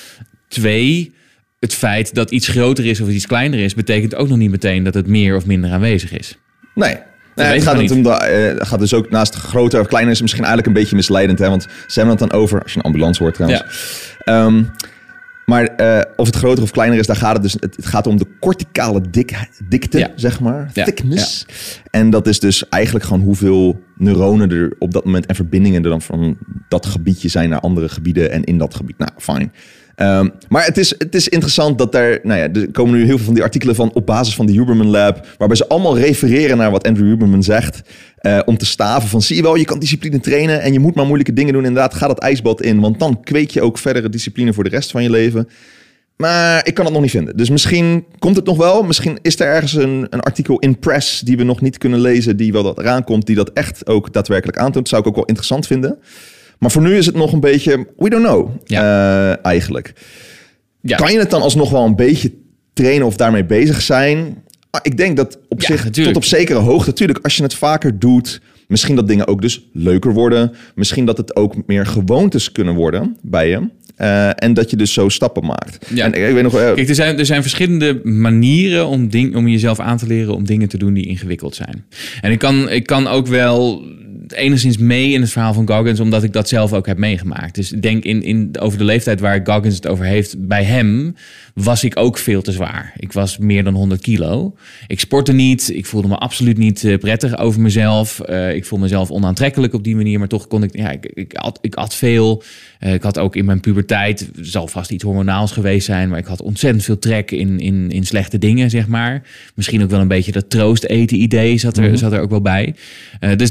2, het feit dat iets groter is of iets kleiner is, betekent ook nog niet meteen dat het meer of minder aanwezig is. Nee. Het gaat dus ook naast groter of kleiner is misschien eigenlijk een beetje misleidend. Hè? Want ze hebben het dan over, als je een ambulance hoort trouwens. Ja. Maar of het groter of kleiner is, daar gaat het dus. Het gaat om de corticale dikte, zeg maar. Ja. Thickness. Ja. En dat is dus eigenlijk gewoon hoeveel neuronen er op dat moment en verbindingen er dan van dat gebiedje zijn naar andere gebieden en in dat gebied. Nou, fijn. Maar het is interessant dat er komen nu heel veel van die artikelen van op basis van de Huberman Lab, waarbij ze allemaal refereren naar wat Andrew Huberman zegt, om te staven van zie je wel, je kan discipline trainen en je moet maar moeilijke dingen doen. Inderdaad, ga dat ijsbad in, want dan kweek je ook verdere discipline voor de rest van je leven. Maar ik kan het nog niet vinden. Dus misschien komt het nog wel. Misschien is er ergens een artikel in Press die we nog niet kunnen lezen, die wel dat eraan komt, die dat echt ook daadwerkelijk aantoont. Dat zou ik ook wel interessant vinden. Maar voor nu is het nog een beetje, we don't know, eigenlijk. Ja. Kan je het dan alsnog wel een beetje trainen of daarmee bezig zijn? Ik denk dat op zich natuurlijk. Tot op zekere hoogte. Natuurlijk, als je het vaker doet, misschien dat dingen ook dus leuker worden. Misschien dat het ook meer gewoontes kunnen worden bij je. En dat je dus zo stappen maakt. Ja. En ik weet nog, kijk, er zijn verschillende manieren om jezelf aan te leren om dingen te doen die ingewikkeld zijn. En ik kan ook wel enigszins mee in het verhaal van Goggins, omdat ik dat zelf ook heb meegemaakt. Dus ik denk over de leeftijd waar Goggins het over heeft, bij hem was ik ook veel te zwaar. Ik was meer dan 100 kilo. Ik sportte niet. Ik voelde me absoluut niet prettig over mezelf. Ik voelde mezelf onaantrekkelijk op die manier, maar toch kon ik at veel. Ik had ook in mijn puberteit, zal vast iets hormonaals geweest zijn, maar ik had ontzettend veel trek in slechte dingen, zeg maar. Misschien ook wel een beetje dat troost eten idee zat er ook wel bij. Dus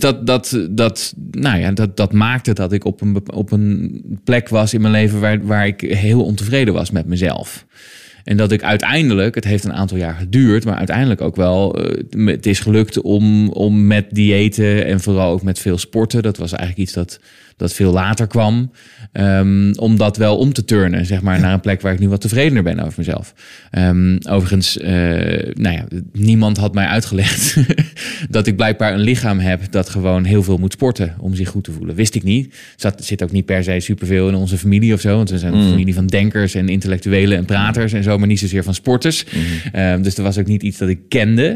dat maakte dat ik op een plek was in mijn leven waar ik heel ontevreden was met mezelf. En dat ik uiteindelijk, het heeft een aantal jaar geduurd, maar uiteindelijk ook wel, het is gelukt om met diëten en vooral ook met veel sporten, dat was eigenlijk iets dat veel later kwam, om dat wel om te turnen, zeg maar, naar een plek waar ik nu wat tevredener ben over mezelf. Overigens, niemand had mij uitgelegd dat ik blijkbaar een lichaam heb dat gewoon heel veel moet sporten om zich goed te voelen. Wist ik niet. Zit ook niet per se superveel in onze familie of zo, want we zijn een familie van denkers en intellectuelen en praters en zo, maar niet zozeer van sporters. Dus dat was ook niet iets dat ik kende.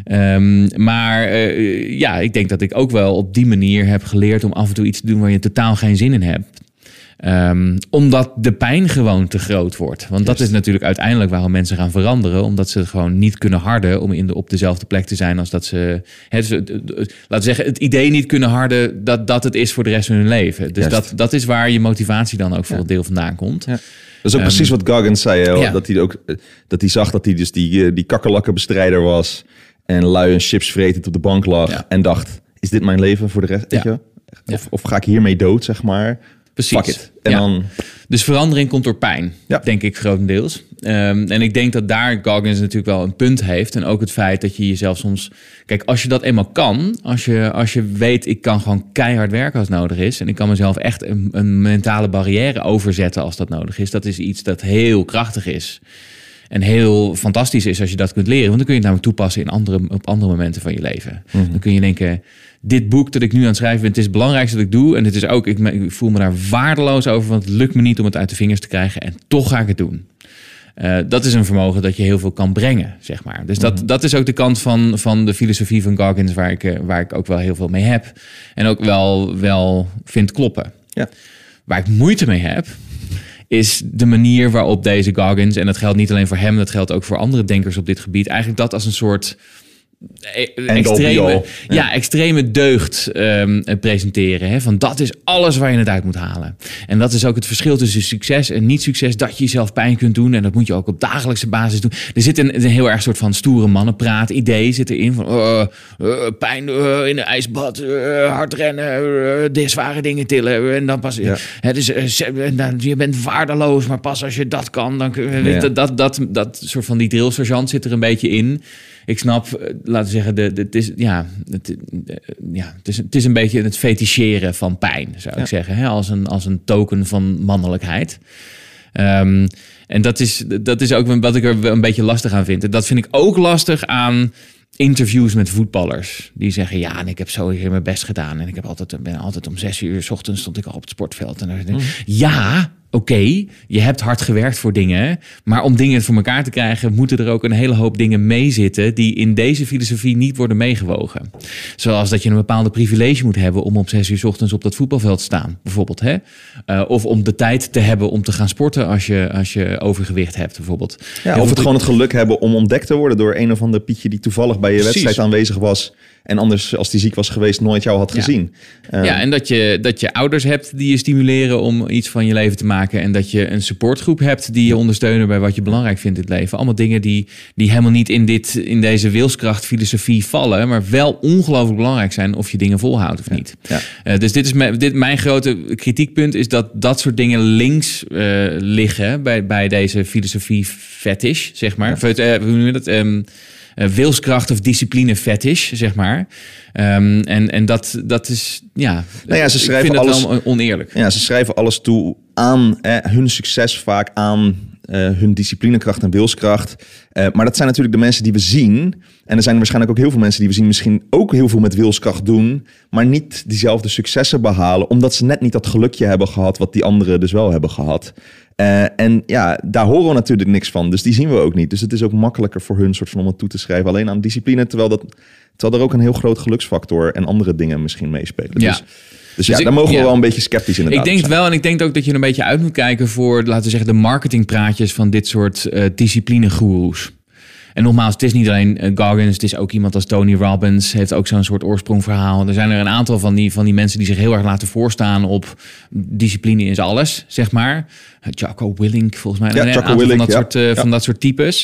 Ik denk dat ik ook wel op die manier heb geleerd om af en toe iets te doen waar je totaal geen zin in hebt. Omdat de pijn gewoon te groot wordt. Want dat is natuurlijk uiteindelijk waarom mensen gaan veranderen. Omdat ze gewoon niet kunnen harden om op dezelfde plek te zijn als dat ze... laten we zeggen, het idee niet kunnen harden dat het is voor de rest van hun leven. Dus dat is waar je motivatie dan ook voor een deel vandaan komt. Ja. Dat is ook precies wat Goggins zei. Dat hij zag dat hij dus die kakkerlakkenbestrijder was. En lui en chips vretend op de bank lag. Ja. En dacht, is dit mijn leven voor de rest? Weet je? Of ga ik hiermee dood, zeg maar? Precies. Fuck it. En dan... Dus verandering komt door pijn, denk ik grotendeels. En ik denk dat daar Goggins natuurlijk wel een punt heeft. En ook het feit dat je jezelf soms... Kijk, als je dat eenmaal kan, als je weet, ik kan gewoon keihard werken als het nodig is. En ik kan mezelf echt een mentale barrière overzetten als dat nodig is. Dat is iets dat heel krachtig is. En heel fantastisch is als je dat kunt leren. Want dan kun je het namelijk toepassen op andere momenten van je leven. Dan kun je denken, dit boek dat ik nu aan het schrijven ben, het is het belangrijkste dat ik doe. En het is ook, ik voel me daar waardeloos over, want het lukt me niet om het uit de vingers te krijgen. En toch ga ik het doen. Dat is een vermogen dat je heel veel kan brengen, zeg maar. Dus dat is ook de kant van de filosofie van Goggins, waar ik ook wel heel veel mee heb. En ook wel vind kloppen. Ja. Waar ik moeite mee heb, is de manier waarop deze Goggins, en dat geldt niet alleen voor hem, dat geldt ook voor andere denkers op dit gebied, eigenlijk dat als een soort extreme deugd presenteren. Hè? Van dat is alles waar je het uit moet halen. En dat is ook het verschil tussen succes en niet succes, dat je jezelf pijn kunt doen. En dat moet je ook op dagelijkse basis doen. Er zit een heel erg soort van stoere mannenpraat idee zit erin. Van pijn in een ijsbad, hard rennen, de zware dingen tillen. En dan pas... Ja. Je bent waardeloos, maar pas als je dat kan, dan dat soort van die drill sergeant zit er een beetje in. Ik snap, laten we zeggen, het is een beetje het feticheren van pijn, zou ik zeggen. Hè? Als een token van mannelijkheid. En dat is ook wat ik er een beetje lastig aan vind. En dat vind ik ook lastig aan interviews met voetballers. Die zeggen, en ik heb zo hier mijn best gedaan. En ik ben altijd om 6 uur 's ochtends stond ik al op het sportveld. En oké, je hebt hard gewerkt voor dingen, maar om dingen voor elkaar te krijgen, moeten er ook een hele hoop dingen mee zitten die in deze filosofie niet worden meegewogen. Zoals dat je een bepaalde privilege moet hebben om om 6 uur 's ochtends op dat voetbalveld te staan, bijvoorbeeld. Hè? Of om de tijd te hebben om te gaan sporten als je overgewicht hebt, bijvoorbeeld. Ja, of het gewoon het geluk hebben om ontdekt te worden door een of ander Pietje die toevallig bij je wedstrijd aanwezig was en anders, als die ziek was geweest, nooit jou had gezien. En dat je ouders hebt die je stimuleren om iets van je leven te maken. En dat je een supportgroep hebt die je ondersteunen bij wat je belangrijk vindt in het leven. Allemaal dingen die helemaal niet in deze wilskrachtfilosofie vallen, maar wel ongelooflijk belangrijk zijn of je dingen volhoudt of niet. Ja. Dus dit is mijn grote kritiekpunt, is dat soort dingen links liggen bij deze filosofie fetish, zeg maar. Hoe noem je dat? Wilskracht of discipline fetish, zeg maar. En dat is, ze schrijven ik vind alles, het wel oneerlijk. Ja, ze schrijven alles toe aan hun succes, vaak aan hun disciplinekracht en wilskracht. Maar dat zijn natuurlijk de mensen die we zien. En er zijn waarschijnlijk ook heel veel mensen die we zien misschien ook heel veel met wilskracht doen, maar niet diezelfde successen behalen, omdat ze net niet dat gelukje hebben gehad wat die anderen dus wel hebben gehad. En daar horen we natuurlijk niks van. Dus die zien we ook niet. Dus het is ook makkelijker voor hun soort van om het toe te schrijven alleen aan discipline, terwijl er ook een heel groot geluksfactor en andere dingen misschien meespelen. Ja. Dus daar mogen we wel een beetje sceptisch inderdaad. Ik denk het wel, en ik denk ook dat je een beetje uit moet kijken voor, laten we zeggen, de marketingpraatjes van dit soort discipline-goeroes. En nogmaals, het is niet alleen Goggins, het is ook iemand als Tony Robbins, heeft ook zo'n soort oorsprongverhaal. Er zijn er een aantal van die mensen die zich heel erg laten voorstaan op discipline is alles, zeg maar. Jocko Willink, volgens mij. Ja, Jocko Willink, van dat soort types.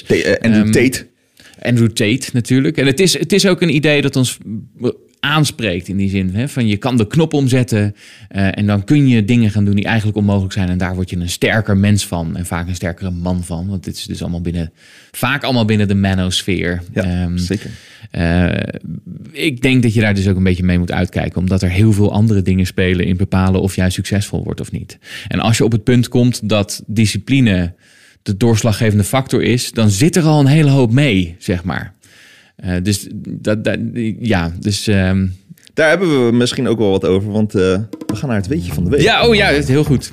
Andrew Tate natuurlijk. En het is ook een idee dat ons aanspreekt in die zin. Hè? Van je kan de knop omzetten en dan kun je dingen gaan doen die eigenlijk onmogelijk zijn. En daar word je een sterker mens van en vaak een sterkere man van. Want dit is dus vaak allemaal binnen de manosfeer. Ja, zeker. Ik denk dat je daar dus ook een beetje mee moet uitkijken. Omdat er heel veel andere dingen spelen in bepalen of jij succesvol wordt of niet. En als je op het punt komt dat discipline de doorslaggevende factor is, dan zit er al een hele hoop mee, zeg maar. Daar hebben we misschien ook wel wat over, want we gaan naar het weetje van de week. Ja, dat is heel goed.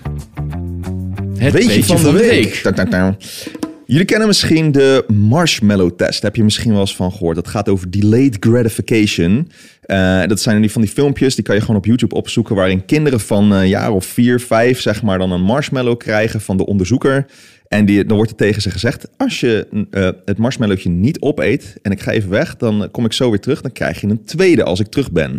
Het weetje van de week. Jullie kennen misschien de marshmallow test. Daar heb je misschien wel eens van gehoord. Dat gaat over delayed gratification. Dat zijn van die filmpjes, die kan je gewoon op YouTube opzoeken, waarin kinderen van een jaar of 4, 5, zeg maar, dan een marshmallow krijgen van de onderzoeker. En dan wordt er tegen ze gezegd, als je het marshmallowtje niet opeet en ik ga even weg, dan kom ik zo weer terug. Dan krijg je een tweede als ik terug ben.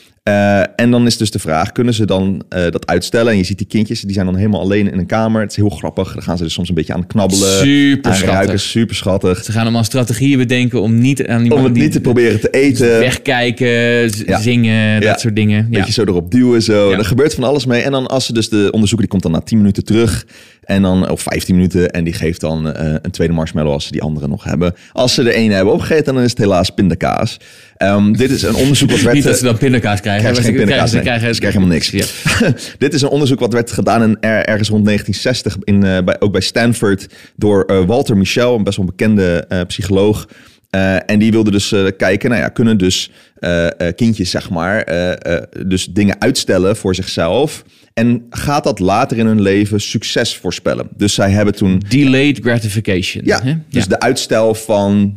En dan is dus de vraag, kunnen ze dan dat uitstellen? En je ziet die kindjes, die zijn dan helemaal alleen in een kamer. Het is heel grappig. Dan gaan ze dus soms een beetje aan het knabbelen. Super schattig. Ruiken, super schattig. Ze gaan allemaal strategieën bedenken om niet aan om het niet te proberen te eten. Wegkijken, zingen, dat soort dingen. Beetje zo erop duwen. Zo. Ja. Er gebeurt van alles mee. En dan als ze dus de onderzoeker, die komt dan na 10 minuten terug. En dan, of 15 minuten. En die geeft dan een tweede marshmallow als ze die andere nog hebben. Als ze er één hebben opgegeten, dan is het helaas pindakaas. Dit is een onderzoek wat werd... Niet dat ze dan pindakaas krijgen. Ze krijgen helemaal niks. Ja. Dit is een onderzoek wat werd gedaan ergens rond 1960... ook bij Stanford door Walter Mischel, een best wel bekende psycholoog. En die wilde dus kijken, kunnen dus kindjes, zeg maar, dus dingen uitstellen voor zichzelf. En gaat dat later in hun leven succes voorspellen? Dus zij hebben toen... Delayed gratification. Ja, hè? Dus de uitstel van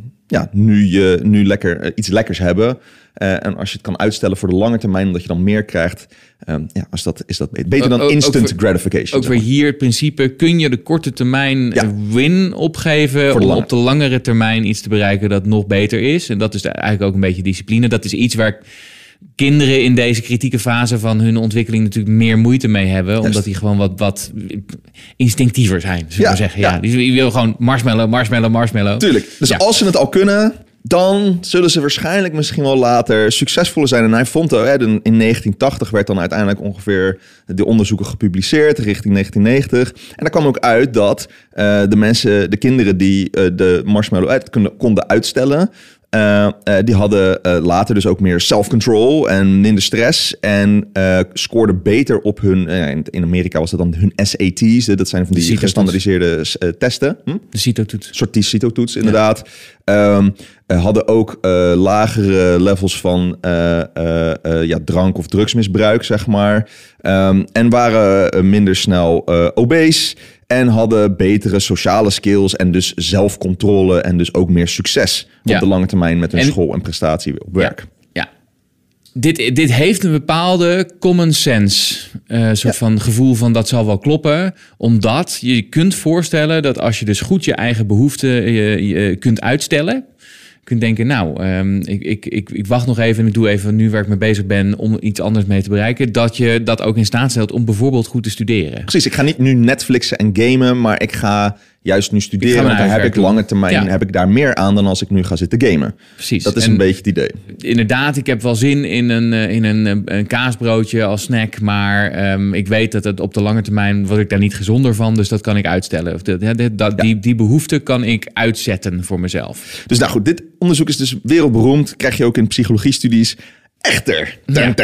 nu lekker iets lekkers hebben. En als je het kan uitstellen voor de lange termijn, omdat je dan meer krijgt, is dat beter dan instant gratification. Ook weer hier het principe, kun je de korte termijn win opgeven om op de langere termijn iets te bereiken dat nog beter is. En dat is eigenlijk ook een beetje discipline. Dat is iets waar kinderen in deze kritieke fase van hun ontwikkeling natuurlijk meer moeite mee hebben. Omdat die gewoon wat instinctiever zijn, zullen we zeggen. Ja. Die wil gewoon marshmallow. Tuurlijk. Dus als ze het al kunnen, dan zullen ze waarschijnlijk misschien wel later succesvoller zijn. En hij vond in 1980 werd dan uiteindelijk ongeveer de onderzoeken gepubliceerd, richting 1990. En daar kwam ook uit dat de kinderen die de marshmallow konden uitstellen, die hadden later dus ook meer self-control en minder stress. En scoorden beter op hun... in Amerika was dat dan hun SAT's. Dat zijn van die gestandardiseerde testen. De CITO-toets. Soort die CITO-toets, inderdaad. Ja. hadden ook lagere levels van drank- of drugsmisbruik, zeg maar. En waren minder snel obese. En hadden betere sociale skills en dus zelfcontrole en dus ook meer succes op de lange termijn met hun school en prestatie op werk. Ja. Dit heeft een bepaalde common sense soort van gevoel van dat zal wel kloppen. Omdat je kunt voorstellen dat als je dus goed je eigen behoeften je kunt uitstellen. Kunt denken, ik wacht nog even en ik doe even nu waar ik mee bezig ben om iets anders mee te bereiken. Dat je dat ook in staat stelt om bijvoorbeeld goed te studeren. Precies, ik ga niet nu Netflixen en gamen, maar ik ga juist nu studeren. Want daar heb ik lange termijn heb ik daar meer aan dan als ik nu ga zitten gamen. Precies. Dat is een beetje het idee. Inderdaad, ik heb wel zin in een kaasbroodje als snack, maar ik weet dat het op de lange termijn word ik daar niet gezonder van, dus dat kan ik uitstellen. Die behoefte kan ik uitzetten voor mezelf. Dus nou goed, dit onderzoek is dus wereldberoemd. Krijg je ook in psychologiestudies. Echter.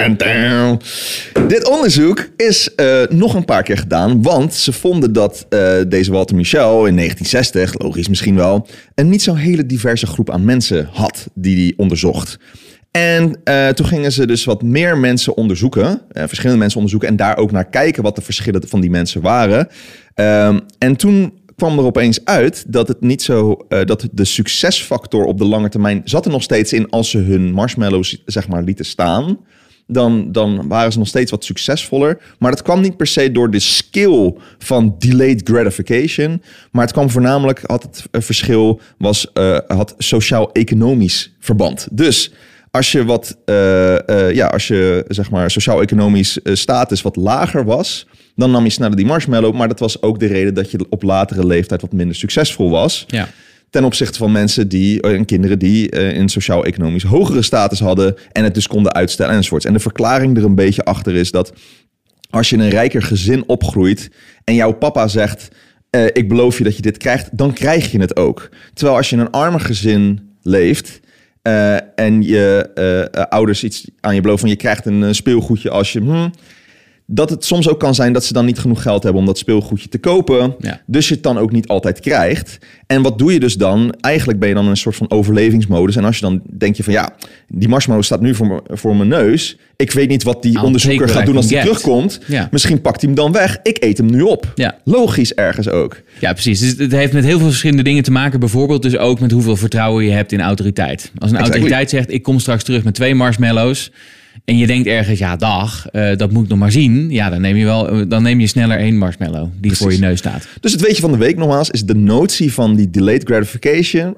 Dit onderzoek is nog een paar keer gedaan, want ze vonden dat deze Walter Mischel in 1960, logisch misschien wel, een niet zo hele diverse groep aan mensen had die hij onderzocht. En toen gingen ze dus wat meer mensen onderzoeken, verschillende mensen onderzoeken en daar ook naar kijken wat de verschillen van die mensen waren. En toen kwam er opeens uit dat het niet zo dat de succesfactor op de lange termijn zat er nog steeds in als ze hun marshmallows zeg maar lieten staan. Dan waren ze nog steeds wat succesvoller. Maar dat kwam niet per se door de skill van delayed gratification. Maar het kwam voornamelijk, had sociaal-economisch verband. Dus als je als je zeg maar sociaal-economisch status wat lager was, dan nam je sneller die marshmallow. Maar dat was ook de reden dat je op latere leeftijd wat minder succesvol was. Ja. Ten opzichte van mensen en kinderen die een sociaal-economisch hogere status hadden en het dus konden uitstellen enzovoorts. En de verklaring er een beetje achter is dat als je in een rijker gezin opgroeit en jouw papa zegt, ik beloof je dat je dit krijgt, dan krijg je het ook. Terwijl als je in een armer gezin leeft en je ouders iets aan je beloven van je krijgt een speelgoedje als je dat het soms ook kan zijn dat ze dan niet genoeg geld hebben om dat speelgoedje te kopen. Ja. Dus je het dan ook niet altijd krijgt. En wat doe je dus dan? Eigenlijk ben je dan in een soort van overlevingsmodus. En als je dan denk je van die marshmallow staat nu voor mijn neus. Ik weet niet wat die onderzoeker gaat doen als hij terugkomt. Ja. Misschien pakt hij hem dan weg. Ik eet hem nu op. Ja. Logisch ergens ook. Ja, precies. Dus het heeft met heel veel verschillende dingen te maken. Bijvoorbeeld dus ook met hoeveel vertrouwen je hebt in autoriteit. Als een autoriteit zegt, ik kom straks terug met 2 marshmallows. En je denkt ergens, dat moet ik nog maar zien. Ja, dan neem je sneller 1 marshmallow die voor je neus staat. Dus het weetje van de week nogmaals is de notie van die delayed gratification.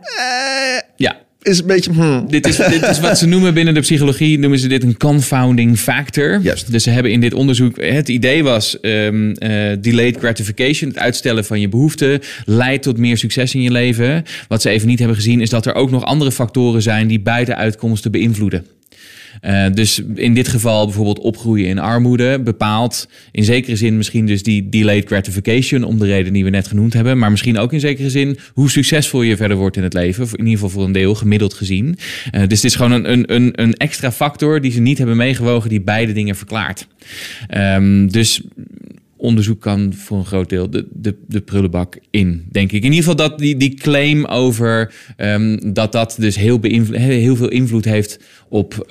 Is een beetje... Dit is wat ze noemen binnen de psychologie, noemen ze dit een confounding factor. Juist. Dus ze hebben in dit onderzoek, het idee was delayed gratification, het uitstellen van je behoeften, leidt tot meer succes in je leven. Wat ze even niet hebben gezien is dat er ook nog andere factoren zijn die beide uitkomsten beïnvloeden. Dus in dit geval bijvoorbeeld opgroeien in armoede bepaalt in zekere zin misschien dus die delayed gratification om de reden die we net genoemd hebben. Maar misschien ook in zekere zin hoe succesvol je verder wordt in het leven. In ieder geval voor een deel gemiddeld gezien. Dus het is gewoon een extra factor die ze niet hebben meegewogen die beide dingen verklaart. Dus onderzoek kan voor een groot deel de prullenbak in, denk ik. In ieder geval dat die claim over dat dus heel veel invloed heeft op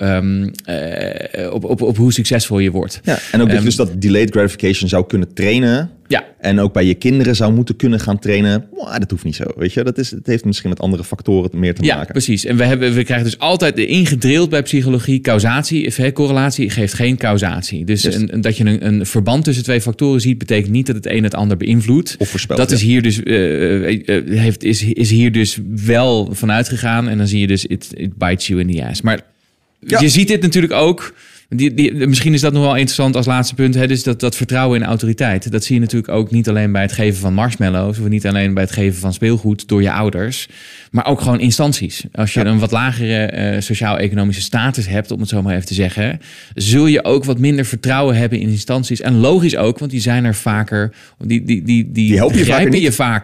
hoe succesvol je wordt. Ja, en ook dat je dus dat delayed gratification zou kunnen trainen. Ja. En ook bij je kinderen zou moeten kunnen gaan trainen. Dat hoeft niet zo, weet je. Het heeft misschien met andere factoren meer te maken. Ja, precies. En we krijgen dus altijd ingedrild bij psychologie causatie. Correlatie geeft geen causatie. Dus dat je een verband tussen 2 factoren ziet, betekent niet dat het een het ander beïnvloedt. Of voorspelt. Dat is hier dus is hier dus wel vanuit gegaan. En dan zie je dus it bites you in the ass. Maar je ziet dit natuurlijk ook. Misschien is dat nog wel interessant als laatste punt. Hè, dus dat vertrouwen in autoriteit. Dat zie je natuurlijk ook niet alleen bij het geven van marshmallows. Of niet alleen bij het geven van speelgoed door je ouders. Maar ook gewoon instanties. Als je een wat lagere sociaal-economische status hebt, om het zo maar even te zeggen, zul je ook wat minder vertrouwen hebben in instanties. En logisch ook, want die zijn er vaker. Die helpen je vaker.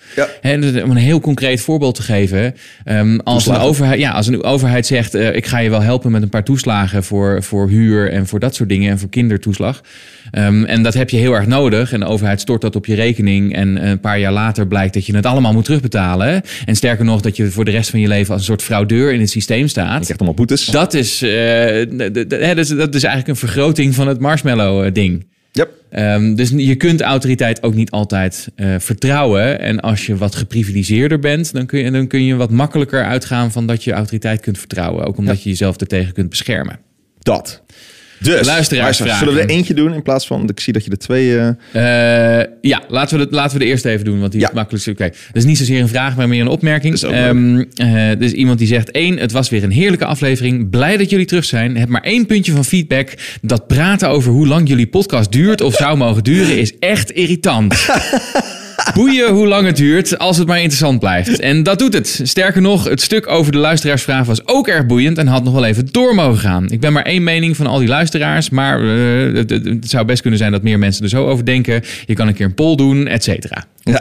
Ja. Hè, dus om een heel concreet voorbeeld te geven. Als een overheid zegt, ik ga je wel helpen met een paar toeslagen voor huur en voor dat soort dingen en voor kindertoeslag. En dat heb je heel erg nodig. En de overheid stort dat op je rekening. En een paar jaar later blijkt dat je het allemaal moet terugbetalen. En sterker nog, dat je voor de rest van je leven als een soort fraudeur in het systeem staat. Je krijgt allemaal boetes. Dat is eigenlijk een vergroting van het marshmallow-ding. Yep. Dus je kunt autoriteit ook niet altijd vertrouwen. En als je wat geprivilegeerder bent, dan kun je wat makkelijker uitgaan van dat je autoriteit kunt vertrouwen. Ook omdat je jezelf ertegen kunt beschermen. Dat. Dus, luisteraarsvragen. Zullen we er eentje doen in plaats van... Ik zie dat je er 2... Ja, laten we de eerste even doen, want die is het makkelijkste. Oké. Dat is niet zozeer een vraag, maar meer een opmerking. Dus iemand die zegt... 1, het was weer een heerlijke aflevering. Blij dat jullie terug zijn. Heb maar 1 puntje van feedback. Dat praten over hoe lang jullie podcast duurt of zou mogen duren is echt irritant. Boeien hoe lang het duurt, als het maar interessant blijft. En dat doet het. Sterker nog, het stuk over de luisteraarsvraag was ook erg boeiend en had nog wel even door mogen gaan. Ik ben maar 1 mening van al die luisteraars, maar het zou best kunnen zijn dat meer mensen er zo over denken. Je kan een keer een poll doen, et cetera. Ja.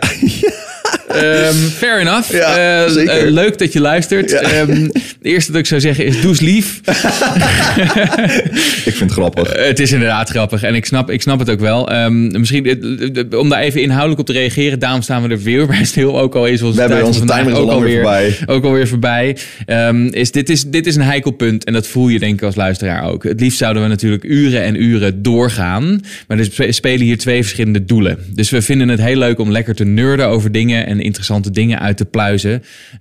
Fair enough. Ja, zeker. Leuk dat je luistert. Ja. Het eerste dat ik zou zeggen is doe lief. Ik vind het grappig. Het is inderdaad grappig en ik snap het ook wel. Misschien om daar even inhoudelijk op te reageren. Daarom staan we er weer bij stil. Ook al is onze timer al alweer voorbij. Dit is een heikel punt en dat voel je denk ik als luisteraar ook. Het liefst zouden we natuurlijk uren en uren doorgaan. Maar er spelen hier 2 verschillende doelen. Dus we vinden het heel leuk om lekker te nerden over dingen en interessante dingen uit te pluizen.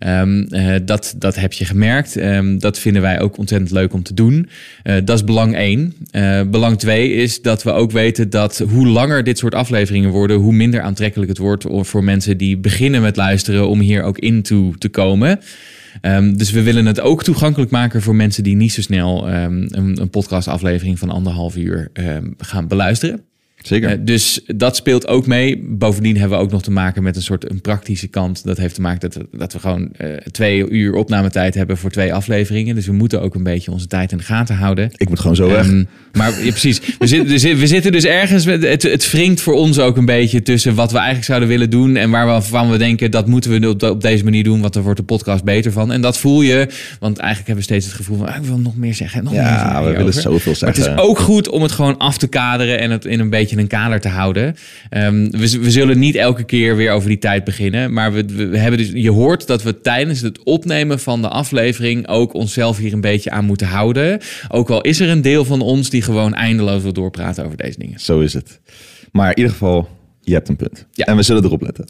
Dat heb je gemerkt. Dat vinden wij ook ontzettend leuk om te doen. Dat is belang 1. Belang 2 is dat we ook weten dat hoe langer dit soort afleveringen worden, hoe minder aantrekkelijk het wordt voor mensen die beginnen met luisteren om hier ook in te komen. Dus we willen het ook toegankelijk maken voor mensen die niet zo snel een podcastaflevering van 1,5 uur gaan beluisteren. Zeker. Dus dat speelt ook mee. Bovendien hebben we ook nog te maken met een praktische kant. Dat heeft te maken dat we gewoon 2 uur opnametijd hebben voor 2 afleveringen. Dus we moeten ook een beetje onze tijd in de gaten houden. Ik moet gewoon zo weg. Maar ja, precies. We zitten dus ergens. Het wringt voor ons ook een beetje tussen wat we eigenlijk zouden willen doen en waarvan we denken dat moeten we op deze manier doen, want daar wordt de podcast beter van. En dat voel je. Want eigenlijk hebben we steeds het gevoel van ik wil nog meer zeggen. We willen zoveel zeggen. Maar het is ook goed om het gewoon af te kaderen en het in een beetje een kader te houden. We zullen niet elke keer weer over die tijd beginnen. Maar we hebben dus, je hoort dat we tijdens het opnemen van de aflevering ook onszelf hier een beetje aan moeten houden. Ook al is er een deel van ons die gewoon eindeloos wil doorpraten over deze dingen. Zo is het. Maar in ieder geval, je hebt een punt. Ja. En we zullen erop letten.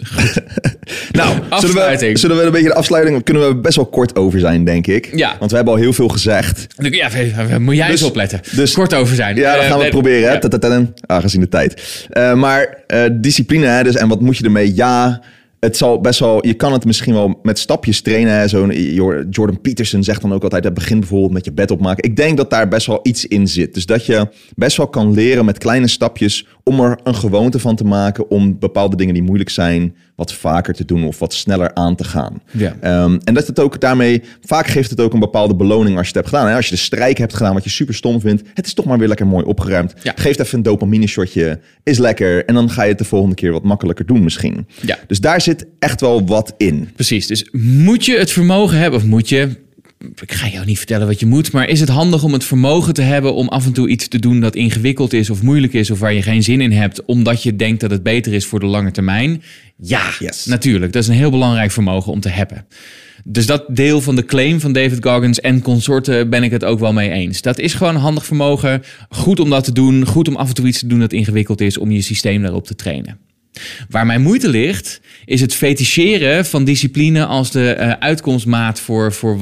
Nou, zullen we een beetje de afsluiting... Kunnen we best wel kort over zijn, denk ik. Ja. Want we hebben al heel veel gezegd. Ja, moet jij eens opletten. Dus kort over zijn. Ja, dat gaan we proberen. Ja. Aangezien de tijd. Maar discipline, hè, dus, en wat moet je ermee? Ja, het zal best wel... Je kan het misschien wel met stapjes trainen. Hè. Jordan Peterson zegt dan ook altijd... begin bijvoorbeeld met je bed opmaken. Ik denk dat daar best wel iets in zit. Dus dat je best wel kan leren met kleine stapjes... om er een gewoonte van te maken... om bepaalde dingen die moeilijk zijn... wat vaker te doen of wat sneller aan te gaan. Ja. En dat het ook daarmee... Vaak geeft het ook een bepaalde beloning als je het hebt gedaan. Hè? Als je de strijk hebt gedaan wat je super stom vindt... het is toch maar weer lekker mooi opgeruimd. Ja. Geeft even een dopamine shotje. Is lekker. En dan ga je het de volgende keer wat makkelijker doen misschien. Ja. Dus daar zit echt wel wat in. Precies. Dus moet je het vermogen hebben of moet je... Ik ga jou niet vertellen wat je moet, maar is het handig om het vermogen te hebben om af en toe iets te doen dat ingewikkeld is of moeilijk is of waar je geen zin in hebt, omdat je denkt dat het beter is voor de lange termijn? Ja, Yes. Natuurlijk. Dat is een heel belangrijk vermogen om te hebben. Dus dat deel van de claim van David Goggins en consorten ben ik het ook wel mee eens. Dat is gewoon een handig vermogen. Goed om dat te doen. Goed om af en toe iets te doen dat ingewikkeld is om je systeem daarop te trainen. Waar mijn moeite ligt, is het feticheren van discipline als de uitkomstmaat voor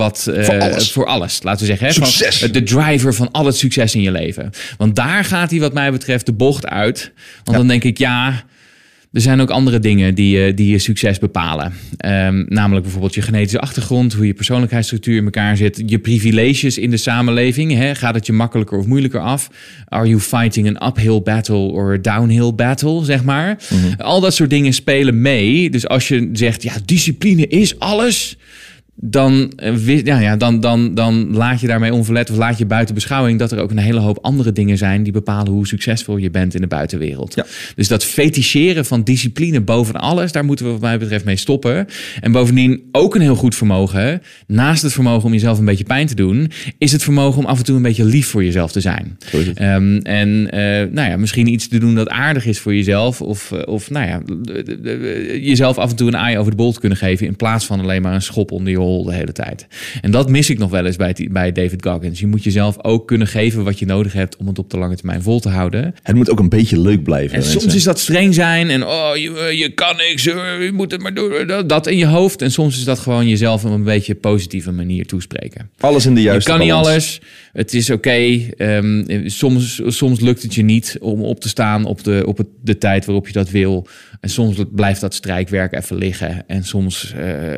alles, laten we zeggen. Succes. Van, de driver van al het succes in je leven. Want daar gaat hij wat mij betreft de bocht uit. Want dan denk ik, ja... Er zijn ook andere dingen die je succes bepalen. Namelijk bijvoorbeeld je genetische achtergrond, hoe je persoonlijkheidsstructuur in elkaar zit, je privileges in de samenleving. Hè? Gaat het je makkelijker of moeilijker af? Are you fighting an uphill battle or a downhill battle, zeg maar? Mm-hmm. Al dat soort dingen spelen mee. Dus als je zegt, ja, discipline is alles... dan laat je daarmee onverlet of laat je buiten beschouwing dat er ook een hele hoop andere dingen zijn die bepalen hoe succesvol je bent in de buitenwereld. Ja. Dus dat feticheren van discipline boven alles, daar moeten we wat mij betreft mee stoppen. En bovendien ook een heel goed vermogen, naast het vermogen om jezelf een beetje pijn te doen, is het vermogen om af en toe een beetje lief voor jezelf te zijn. Zo is het. Misschien iets te doen dat aardig is voor jezelf of jezelf af en toe een aai over de bol te kunnen geven in plaats van alleen maar een schop onder je hol de hele tijd. En dat mis ik nog wel eens bij David Goggins. Je moet jezelf ook kunnen geven wat je nodig hebt om het op de lange termijn vol te houden. Het moet ook een beetje leuk blijven. En soms is dat streng zijn en je kan niks, je moet het maar doen. Dat in je hoofd. En soms is dat gewoon jezelf op een beetje positieve manier toespreken. Alles in de juiste Je kan balans. niet alles. Het is oké. Soms lukt het je niet om op te staan op de tijd waarop je dat wil. En soms blijft dat strijkwerk even liggen. En soms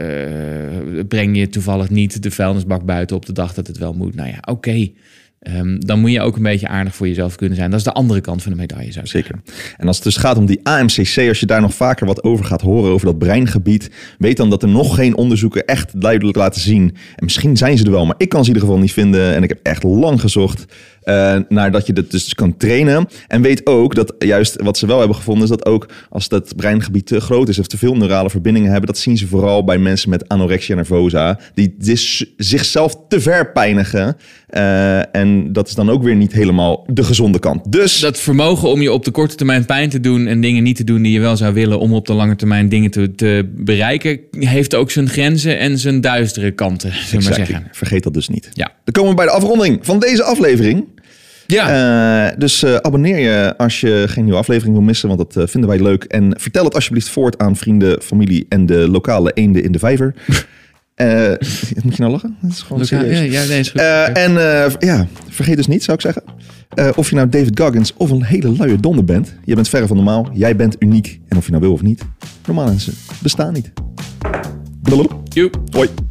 breng je toevallig niet de vuilnisbak buiten op de dag dat het wel moet. Nou ja, oké. Dan moet je ook een beetje aardig voor jezelf kunnen zijn. Dat is de andere kant van de medaille, zou ik zeggen. Zeker. En als het dus gaat om die AMCC, als je daar nog vaker wat over gaat horen, over dat breingebied, weet dan dat er nog geen onderzoeken echt duidelijk laten zien. En misschien zijn ze er wel, maar ik kan ze in ieder geval niet vinden. En ik heb echt lang gezocht naar dat je dat dus kan trainen. En weet ook dat juist wat ze wel hebben gevonden is dat ook als dat breingebied te groot is of te veel neurale verbindingen hebben, dat zien ze vooral bij mensen met anorexia nervosa, die dus zichzelf te ver pijnigen. En dat is dan ook weer niet helemaal de gezonde kant. Dus dat vermogen om je op de korte termijn pijn te doen en dingen niet te doen die je wel zou willen om op de lange termijn dingen te bereiken, heeft ook zijn grenzen en zijn duistere kanten, zullen we maar zeggen. Vergeet dat dus niet. Ja. Dan komen we bij de afronding van deze aflevering. Ja. Dus abonneer je als je geen nieuwe aflevering wil missen, want dat vinden wij leuk. En vertel het alsjeblieft voort aan vrienden, familie en de lokale eenden in de vijver. Moet je nou lachen? Dat is gewoon serieus. Ja, nee, is goed. Vergeet dus niet, zou ik zeggen. Of je nou David Goggins of een hele luie donder bent. Je bent verre van normaal. Jij bent uniek. En of je nou wil of niet. Normale mensen bestaan niet. Joep. Hoi.